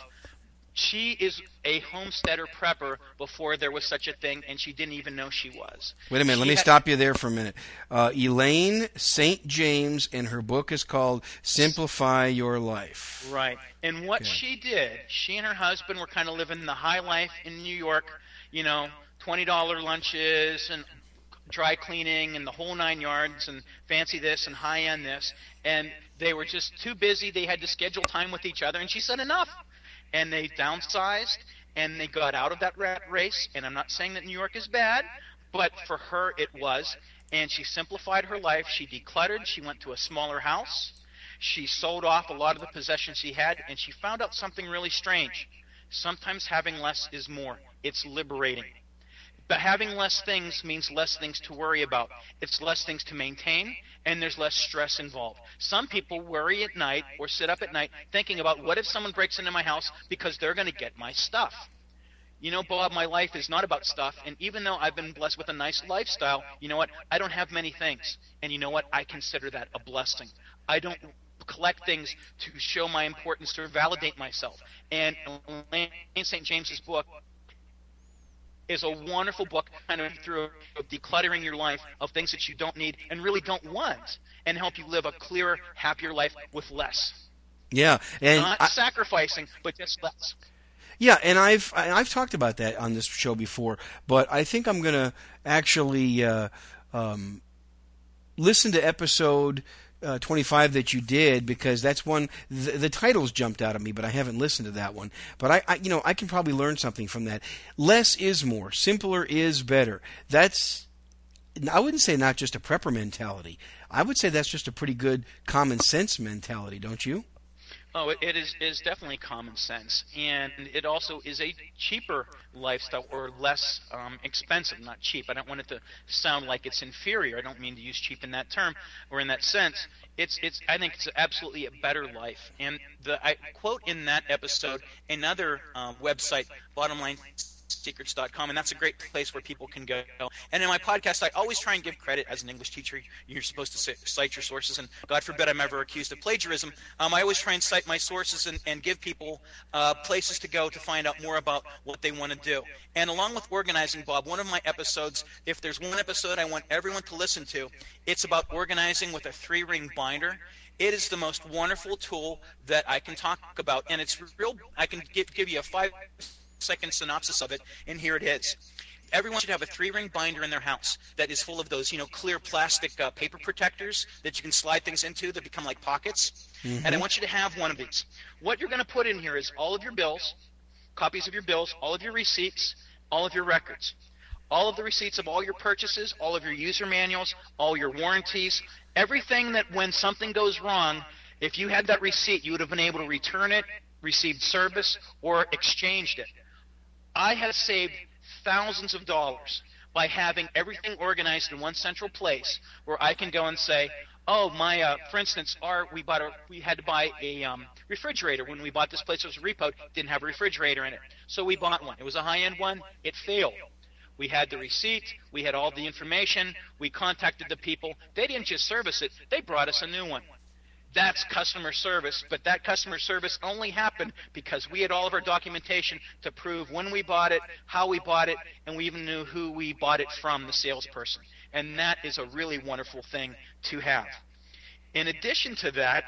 she is a homesteader prepper before there was such a thing, and she didn't even know she was. Wait a minute. She let me had, stop you there for a minute. Uh, Elaine Saint James, and her book is called Simplify Your Life. Right. And what okay. she did, she and her husband were kind of living the high life in New York, you know, twenty dollar lunches and dry cleaning and the whole nine yards and fancy this and high-end this. And they were just too busy. They had to schedule time with each other, and she said enough. And they downsized, and they got out of that rat race. And I'm not saying that New York is bad, but for her it was. And she simplified her life. She decluttered. She went to a smaller house. She sold off a lot of the possessions she had, and she found out something really strange. Sometimes having less is more. It's liberating. But having less things means less things to worry about. It's less things to maintain, and there's less stress involved. Some people worry at night or sit up at night thinking about what if someone breaks into my house because they're going to get my stuff. You know, Bob, my life is not about stuff, and even though I've been blessed with a nice lifestyle, you know what? I don't have many things, and you know what? I consider that a blessing. I don't collect things to show my importance or validate myself. And Elaine Saint James's book is a wonderful book kind of through decluttering your life of things that you don't need and really don't want, and help you live a clearer, happier life with less. Yeah, and not I, sacrificing, but just less. Yeah, and I've I've talked about that on this show before, but I think I'm going to actually uh, um, listen to episode Uh, twenty-five that you did, because that's one, the, the titles jumped out at me, but I haven't listened to that one. But I, I, you know, I can probably learn something from that. Less is more. Simpler is better. That's, I wouldn't say not just a prepper mentality. I would say that's just a pretty good common sense mentality, don't you? Oh, it, it is, is definitely common sense, and it also is a cheaper lifestyle, or less um, expensive, not cheap. I don't want it to sound like it's inferior. I don't mean to use cheap in that term or in that sense. It's, it's. I think it's absolutely a better life. And the I quote in that episode another uh, website, bottom line secrets dot com, and that's a great place where people can go. And in my podcast, I always try and give credit. As an English teacher, you're supposed to cite your sources, and God forbid I'm ever accused of plagiarism. Um, I always try and cite my sources and, and give people uh, places to go to find out more about what they want to do. And along with organizing, Bob, one of my episodes, if there's one episode I want everyone to listen to, it's about organizing with a three-ring binder. It is the most wonderful tool that I can talk about, and it's real. I can give, give you a five-second synopsis of it, and here it is. Everyone should have a three-ring binder in their house that is full of those, you know, clear plastic uh, paper protectors that you can slide things into that become like pockets. Mm-hmm. And I want you to have one of these. What you're going to put in here is all of your bills, copies of your bills, all of your receipts, all of your records, all of the receipts of all your purchases, all of your user manuals, all your warranties, everything that when something goes wrong, if you had that receipt, you would have been able to return it, received service, or exchanged it. I have saved thousands of dollars by having everything organized in one central place where I can go and say, oh, my, uh, for instance, our, we bought a, we had to buy a um, refrigerator when we bought this place. It was a repo, didn't have a refrigerator in it. So we bought one. It was a high-end one. It failed. We had the receipt. We had all the information. We contacted the people. They didn't just service it. They brought us a new one. That's customer service, but that customer service only happened because we had all of our documentation to prove when we bought it, how we bought it, and we even knew who we bought it from, the salesperson. And that is a really wonderful thing to have. In addition to that,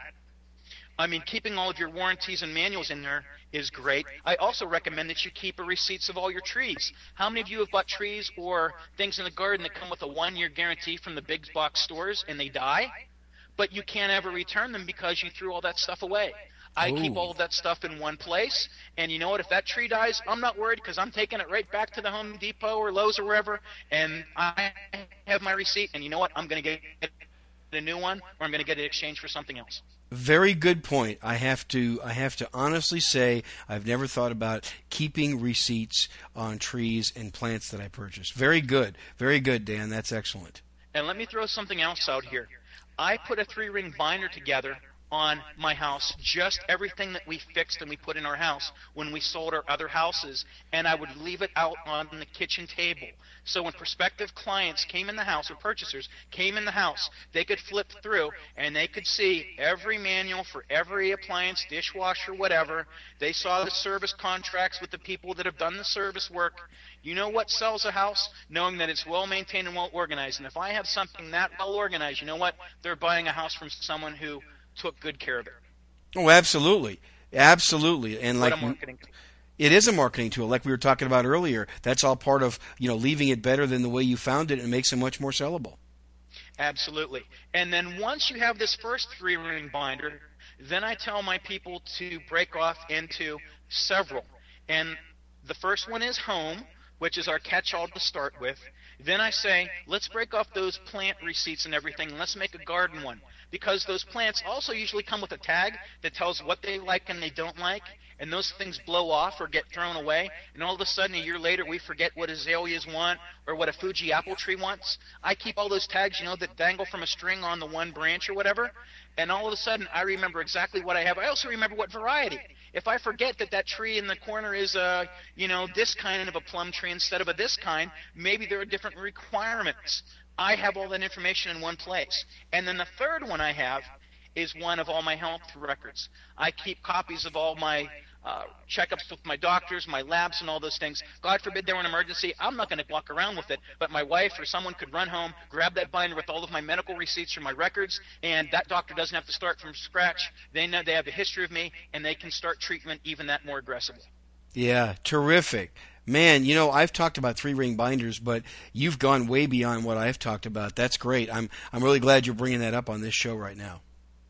I mean, keeping all of your warranties and manuals in there is great. I also recommend that you keep a receipts of all your trees. How many of you have bought trees or things in the garden that come with a one-year guarantee from the big box stores and they die? But you can't ever return them because you threw all that stuff away. I Ooh. keep all of that stuff in one place, and you know what? If that tree dies, I'm not worried because I'm taking it right back to the Home Depot or Lowe's or wherever, and I have my receipt, and you know what? I'm going to get a new one, or I'm going to get it exchanged for something else. Very good point. I have to I have to honestly say I've never thought about keeping receipts on trees and plants that I purchase. Very good. Very good, Dan. That's excellent. And let me throw something else out here. I put a three-ring binder together on my house, just everything that we fixed and we put in our house when we sold our other houses, and I would leave it out on the kitchen table. So when prospective clients came in the house, or purchasers came in the house, they could flip through and they could see every manual for every appliance, dishwasher, whatever. They saw the service contracts with the people that have done the service work. You know what sells a house? Knowing that it's well-maintained and well-organized. And if I have something that well-organized, you know what? They're buying a house from someone who took good care of it. Oh, absolutely. Absolutely. And what like a marketing tool. It is a marketing tool, like we were talking about earlier. That's all part of, you know, leaving it better than the way you found it, and makes it much more sellable. Absolutely. And then once you have this first three-ring binder, then I tell my people to break off into several. And the first one is home, which is our catch-all to start with. Then I say, let's break off those plant receipts and everything, and let's make a garden one. Because those plants also usually come with a tag that tells what they like and they don't like, and those things blow off or get thrown away, and all of a sudden a year later we forget what azaleas want or what a Fuji apple tree wants. I keep all those tags, you know, that dangle from a string on the one branch or whatever, and all of a sudden I remember exactly what I have. I also remember what variety. If I forget that that tree in the corner is a, you know, this kind of a plum tree instead of a this kind, maybe there are different requirements. I have all that information in one place. And then the third one I have is one of all my health records. I keep copies of all my uh, checkups with my doctors, my labs, and all those things. God forbid there were an emergency. I'm not going to walk around with it, but my wife or someone could run home, grab that binder with all of my medical receipts or my records, and that doctor doesn't have to start from scratch. They know they have a history of me, and they can start treatment even that more aggressively. Yeah, terrific. Man, you know, I've talked about three-ring binders, but you've gone way beyond what I've talked about. That's great. I'm I'm really glad you're bringing that up on this show right now.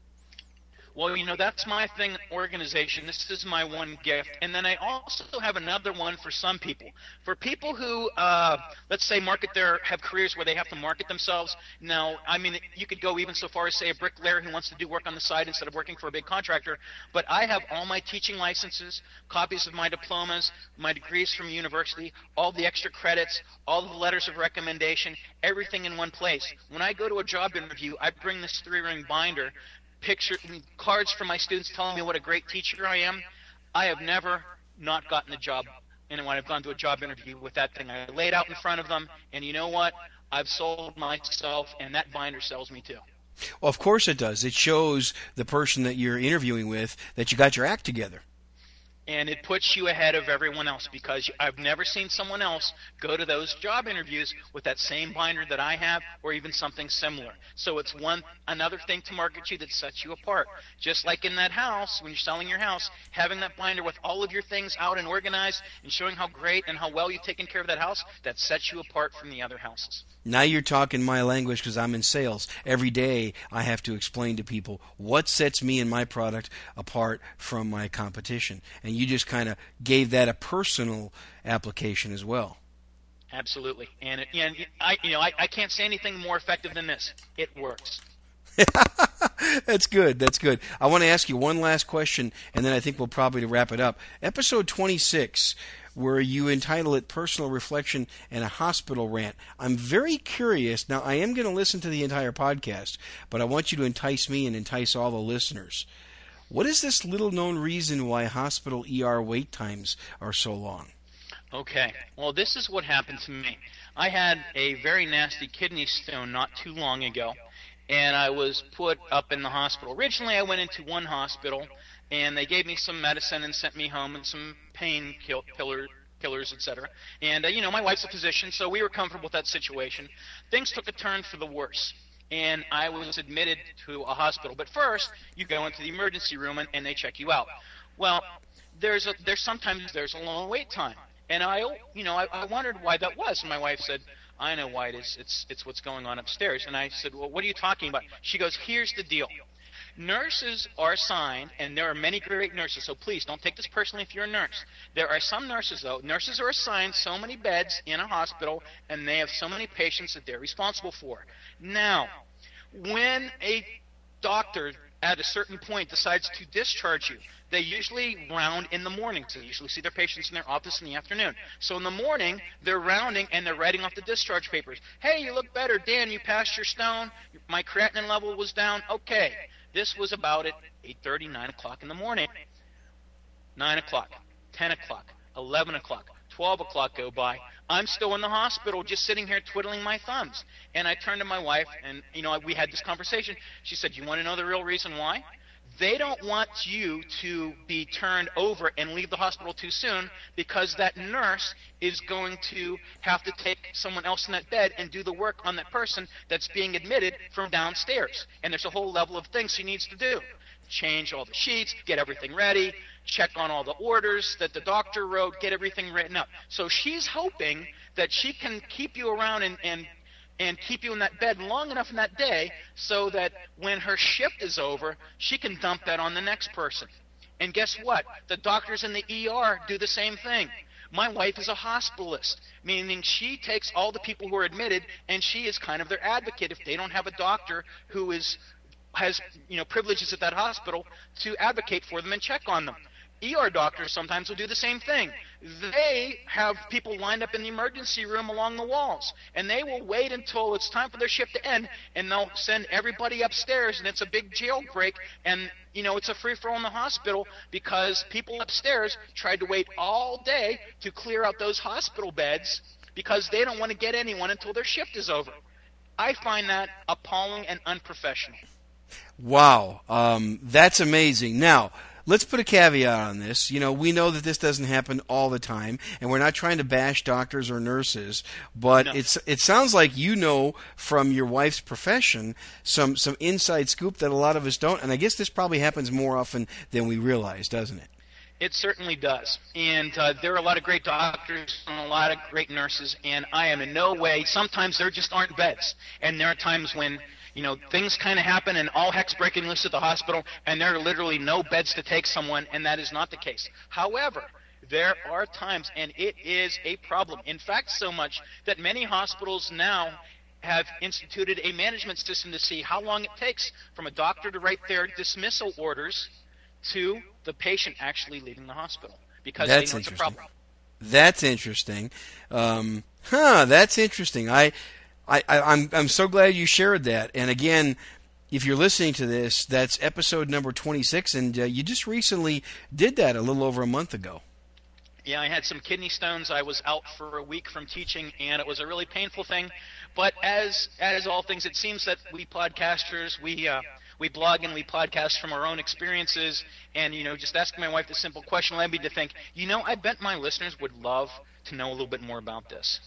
Well, you know, that's my thing, organization. This is my one gift. And then I also have another one for some people. For people who, uh, let's say, market their, have careers where they have to market themselves. Now, I mean, you could go even so far as, say, a bricklayer who wants to do work on the side instead of working for a big contractor. But I have all my teaching licenses, copies of my diplomas, my degrees from university, all the extra credits, all the letters of recommendation, everything in one place. When I go to a job interview, I bring this three-ring binder, picture cards from my students telling me what a great teacher I am. I have never not gotten a job, and when I've gone to a job interview with that thing, I lay it out in front of them, and you know what? I've sold myself, and that binder sells me too. Well, of course it does. It shows the person that you're interviewing with that you got your act together. And it puts you ahead of everyone else, because I've never seen someone else go to those job interviews with that same binder that I have, or even something similar. So it's one another thing to market you that sets you apart. Just like in that house, when you're selling your house, having that binder with all of your things out and organized and showing how great and how well you've taken care of that house, that sets you apart from the other houses. Now you're talking my language, because I'm in sales. Every day I have to explain to people what sets me and my product apart from my competition. And you just kind of gave that a personal application as well. Absolutely. And, it, and I, you know, I, I can't say anything more effective than this. It works. That's good. That's good. I want to ask you one last question, and then I think we'll probably wrap it up. Episode twenty-six, where you entitle it Personal Reflection and a Hospital Rant. I'm very curious. Now, I am going to listen to the entire podcast, but I want you to entice me and entice all the listeners. What is this little-known reason why hospital E R wait times are so long? Okay. Well, this is what happened to me. I had a very nasty kidney stone not too long ago, and I was put up in the hospital. Originally, I went into one hospital, and they gave me some medicine and sent me home and some pain kill, killer, killers, et cetera. And, uh, you know, my wife's a physician, so we were comfortable with that situation. Things took a turn for the worse, and I was admitted to a hospital. But first, you go into the emergency room, and, and they check you out. Well, there's a, there's sometimes there's a long wait time. And I, you know, I, I wondered why that was. And my wife said, I know why it is. It's, it's what's going on upstairs. And I said, well, what are you talking about? She goes, here's the deal. Nurses are assigned, and there are many great nurses, so please don't take this personally if you're a nurse. There are some nurses, though. Nurses are assigned so many beds in a hospital, and they have so many patients that they're responsible for. Now, when a doctor at a certain point decides to discharge you, they usually round in the morning. So they usually see their patients in their office in the afternoon. So in the morning, they're rounding and they're writing off the discharge papers. Hey, you look better. Dan, you passed your stone. My creatinine level was down. Okay. This was about at eight thirty, nine o'clock in the morning. nine o'clock, ten o'clock, eleven o'clock, twelve o'clock go by. I'm still in the hospital just sitting here twiddling my thumbs. And I turned to my wife, and, you know, we had this conversation. She said, you want to know the real reason why? They don't want you to be turned over and leave the hospital too soon, because that nurse is going to have to take someone else in that bed and do the work on that person that's being admitted from downstairs. And there's a whole level of things she needs to do. Change all the sheets, get everything ready, check on all the orders that the doctor wrote, get everything written up. So she's hoping that she can keep you around and, and and keep you in that bed long enough in that day so that when her shift is over, she can dump that on the next person. And guess what? The doctors in the E R do the same thing. My wife is a hospitalist, meaning she takes all the people who are admitted, and she is kind of their advocate if they don't have a doctor who is has you know privileges at that hospital to advocate for them and check on them. E R doctors sometimes will do the same thing. They have people lined up in the emergency room along the walls, and they will wait until it's time for their shift to end, and they'll send everybody upstairs, and it's a big jailbreak, and you know it's a free-for-all in the hospital because people upstairs tried to wait all day to clear out those hospital beds because they don't want to get anyone until their shift is over. I find that appalling and unprofessional. Wow, um, that's amazing. Now, let's put a caveat on this. You know, we know that this doesn't happen all the time, and we're not trying to bash doctors or nurses, but no. it's it sounds like you know from your wife's profession some, some inside scoop that a lot of us don't, and I guess this probably happens more often than we realize, doesn't it? It certainly does. And uh, there are a lot of great doctors and a lot of great nurses, and I am in no way, sometimes there just aren't beds. And there are times when You know, things kind of happen and all heck's breaking loose at the hospital, and there are literally no beds to take someone, and that is not the case. However, there are times, and it is a problem. In fact, so much that many hospitals now have instituted a management system to see how long it takes from a doctor to write their dismissal orders to the patient actually leaving the hospital, because that's they know it's a problem. That's interesting. Um, huh, that's interesting. I... I, I, I'm I'm so glad you shared that. And again, if you're listening to this, that's episode number twenty-six, and uh, you just recently did that a little over a month ago. Yeah, I had some kidney stones. I was out for a week from teaching, and it was a really painful thing. But as as all things, it seems that we podcasters, we uh, we blog and we podcast from our own experiences, and, you know, just asking my wife the simple question led me to think, you know, I bet my listeners would love to know a little bit more about this.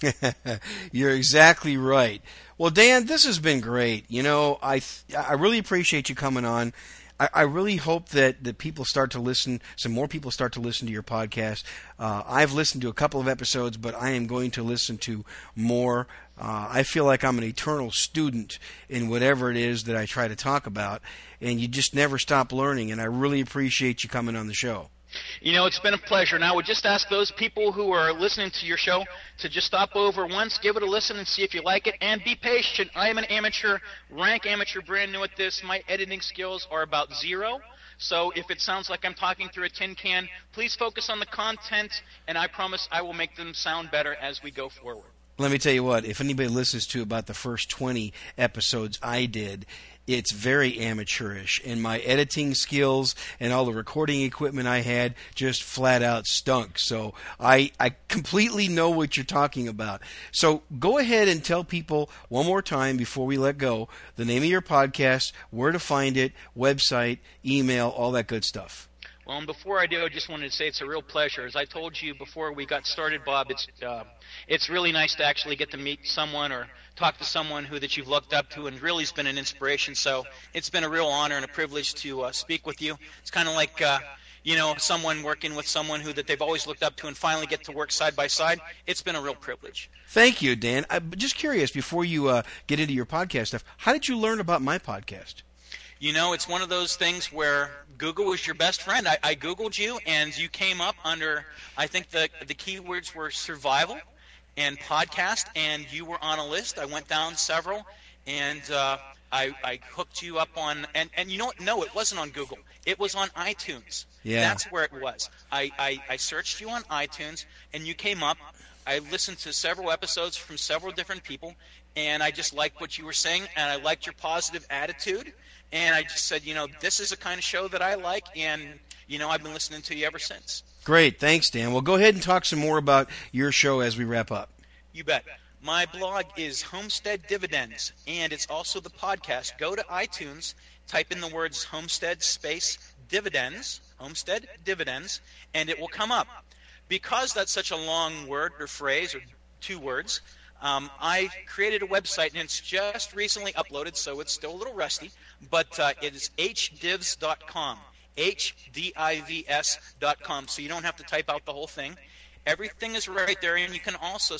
You're exactly right. Well, Dan, this has been great. You know, I th- I really appreciate you coming on. I, I really hope that, that people start to listen, some more people start to listen to your podcast. Uh, I've listened to a couple of episodes, but I am going to listen to more. Uh, I feel like I'm an eternal student in whatever it is that I try to talk about, and you just never stop learning, and I really appreciate you coming on the show. You know, it's been a pleasure. And I would just ask those people who are listening to your show to just stop over once, give it a listen, and see if you like it, and be patient. I am an amateur, rank amateur, brand new at this. My editing skills are about zero. So if it sounds like I'm talking through a tin can, please focus on the content, and I promise I will make them sound better as we go forward. Let me tell you what, if anybody listens to about the first twenty episodes I did, it's very amateurish, and my editing skills and all the recording equipment I had just flat out stunk. So I, I completely know what you're talking about. So go ahead and tell people one more time before we let go the name of your podcast, where to find it, website, email, all that good stuff. Well, and before I do, I just wanted to say it's a real pleasure. As I told you before we got started, Bob, it's uh, it's really nice to actually get to meet someone or talk to someone who that you've looked up to and really has been an inspiration. So it's been a real honor and a privilege to uh, speak with you. It's kind of like, uh, you know, someone working with someone who that they've always looked up to and finally get to work side by side. It's been a real privilege. Thank you, Dan. I'm just curious, before you uh, get into your podcast stuff, how did you learn about my podcast? You know, it's one of those things where Google was your best friend. I, I Googled you, and you came up under, I think the the keywords were survival and podcast, and you were on a list. I went down several, and uh, I, I hooked you up on, and, and you know what? No, it wasn't on Google. It was on iTunes. Yeah. That's where it was. I, I, I searched you on iTunes, and you came up. I listened to several episodes from several different people, and I just liked what you were saying, and I liked your positive attitude. And I just said, you know, this is the kind of show that I like, and, you know, I've been listening to you ever since. Great. Thanks, Dan. Well, go ahead and talk some more about your show as we wrap up. You bet. My blog is Homestead Dividends, and it's also the podcast. Go to iTunes, type in the words Homestead space Dividends, Homestead Dividends, and it will come up. Because that's such a long word or phrase or two words, Um, I created a website, and it's just recently uploaded, so it's still a little rusty, but uh, it is h divs dot com, H D I V S dot com, so you don't have to type out the whole thing. Everything is right there, and you can also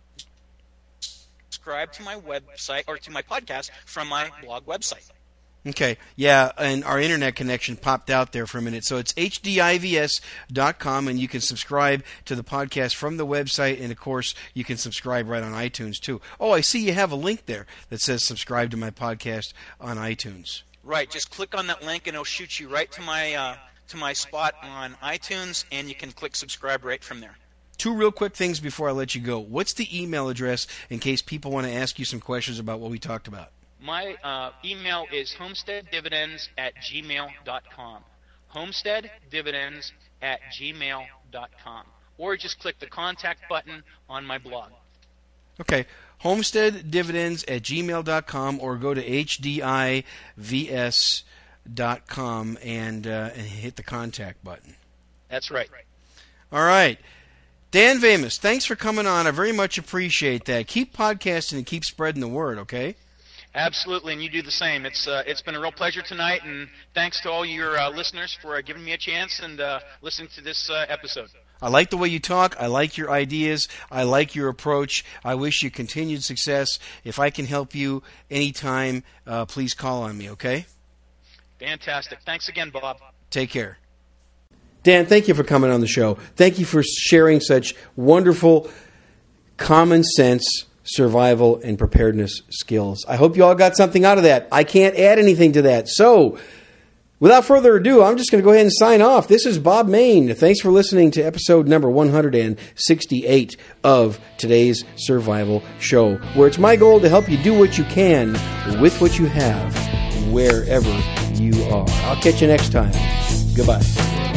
subscribe to my website or to my podcast from my blog website. Okay, yeah, and our internet connection popped out there for a minute. So it's H D I V S dot com, and you can subscribe to the podcast from the website, and, of course, you can subscribe right on iTunes, too. Oh, I see you have a link there that says subscribe to my podcast on iTunes. Right, just click on that link, and it'll shoot you right to my uh, to my spot on iTunes, and you can click subscribe right from there. Two real quick things before I let you go. What's the email address in case people want to ask you some questions about what we talked about? My uh, email is homesteaddividends at gmail dot com. homesteaddividends at gmail dot com. Or just click the contact button on my blog. Okay. homesteaddividends at gmail dot com, or go to H D I V S dot com and, uh, and hit the contact button. That's right. All right. Dan Vamus, thanks for coming on. I very much appreciate that. Keep podcasting and keep spreading the word, okay? Absolutely, and you do the same. It's uh, it's been a real pleasure tonight, and thanks to all your uh, listeners for uh, giving me a chance and uh, listening to this uh, episode. I like the way you talk. I like your ideas. I like your approach. I wish you continued success. If I can help you anytime, uh, please call on me, okay? Fantastic. Thanks again, Bob. Take care. Dan, thank you for coming on the show. Thank you for sharing such wonderful, common sense survival and preparedness skills. I hope you all got something out of that. I can't add anything to that. So, without further ado, I'm just going to go ahead and sign off. This is Bob Mayne. Thanks for listening to episode number one hundred sixty-eight of today's Survival Show, where it's my goal to help you do what you can with what you have, wherever you are. I'll catch you next time. Goodbye.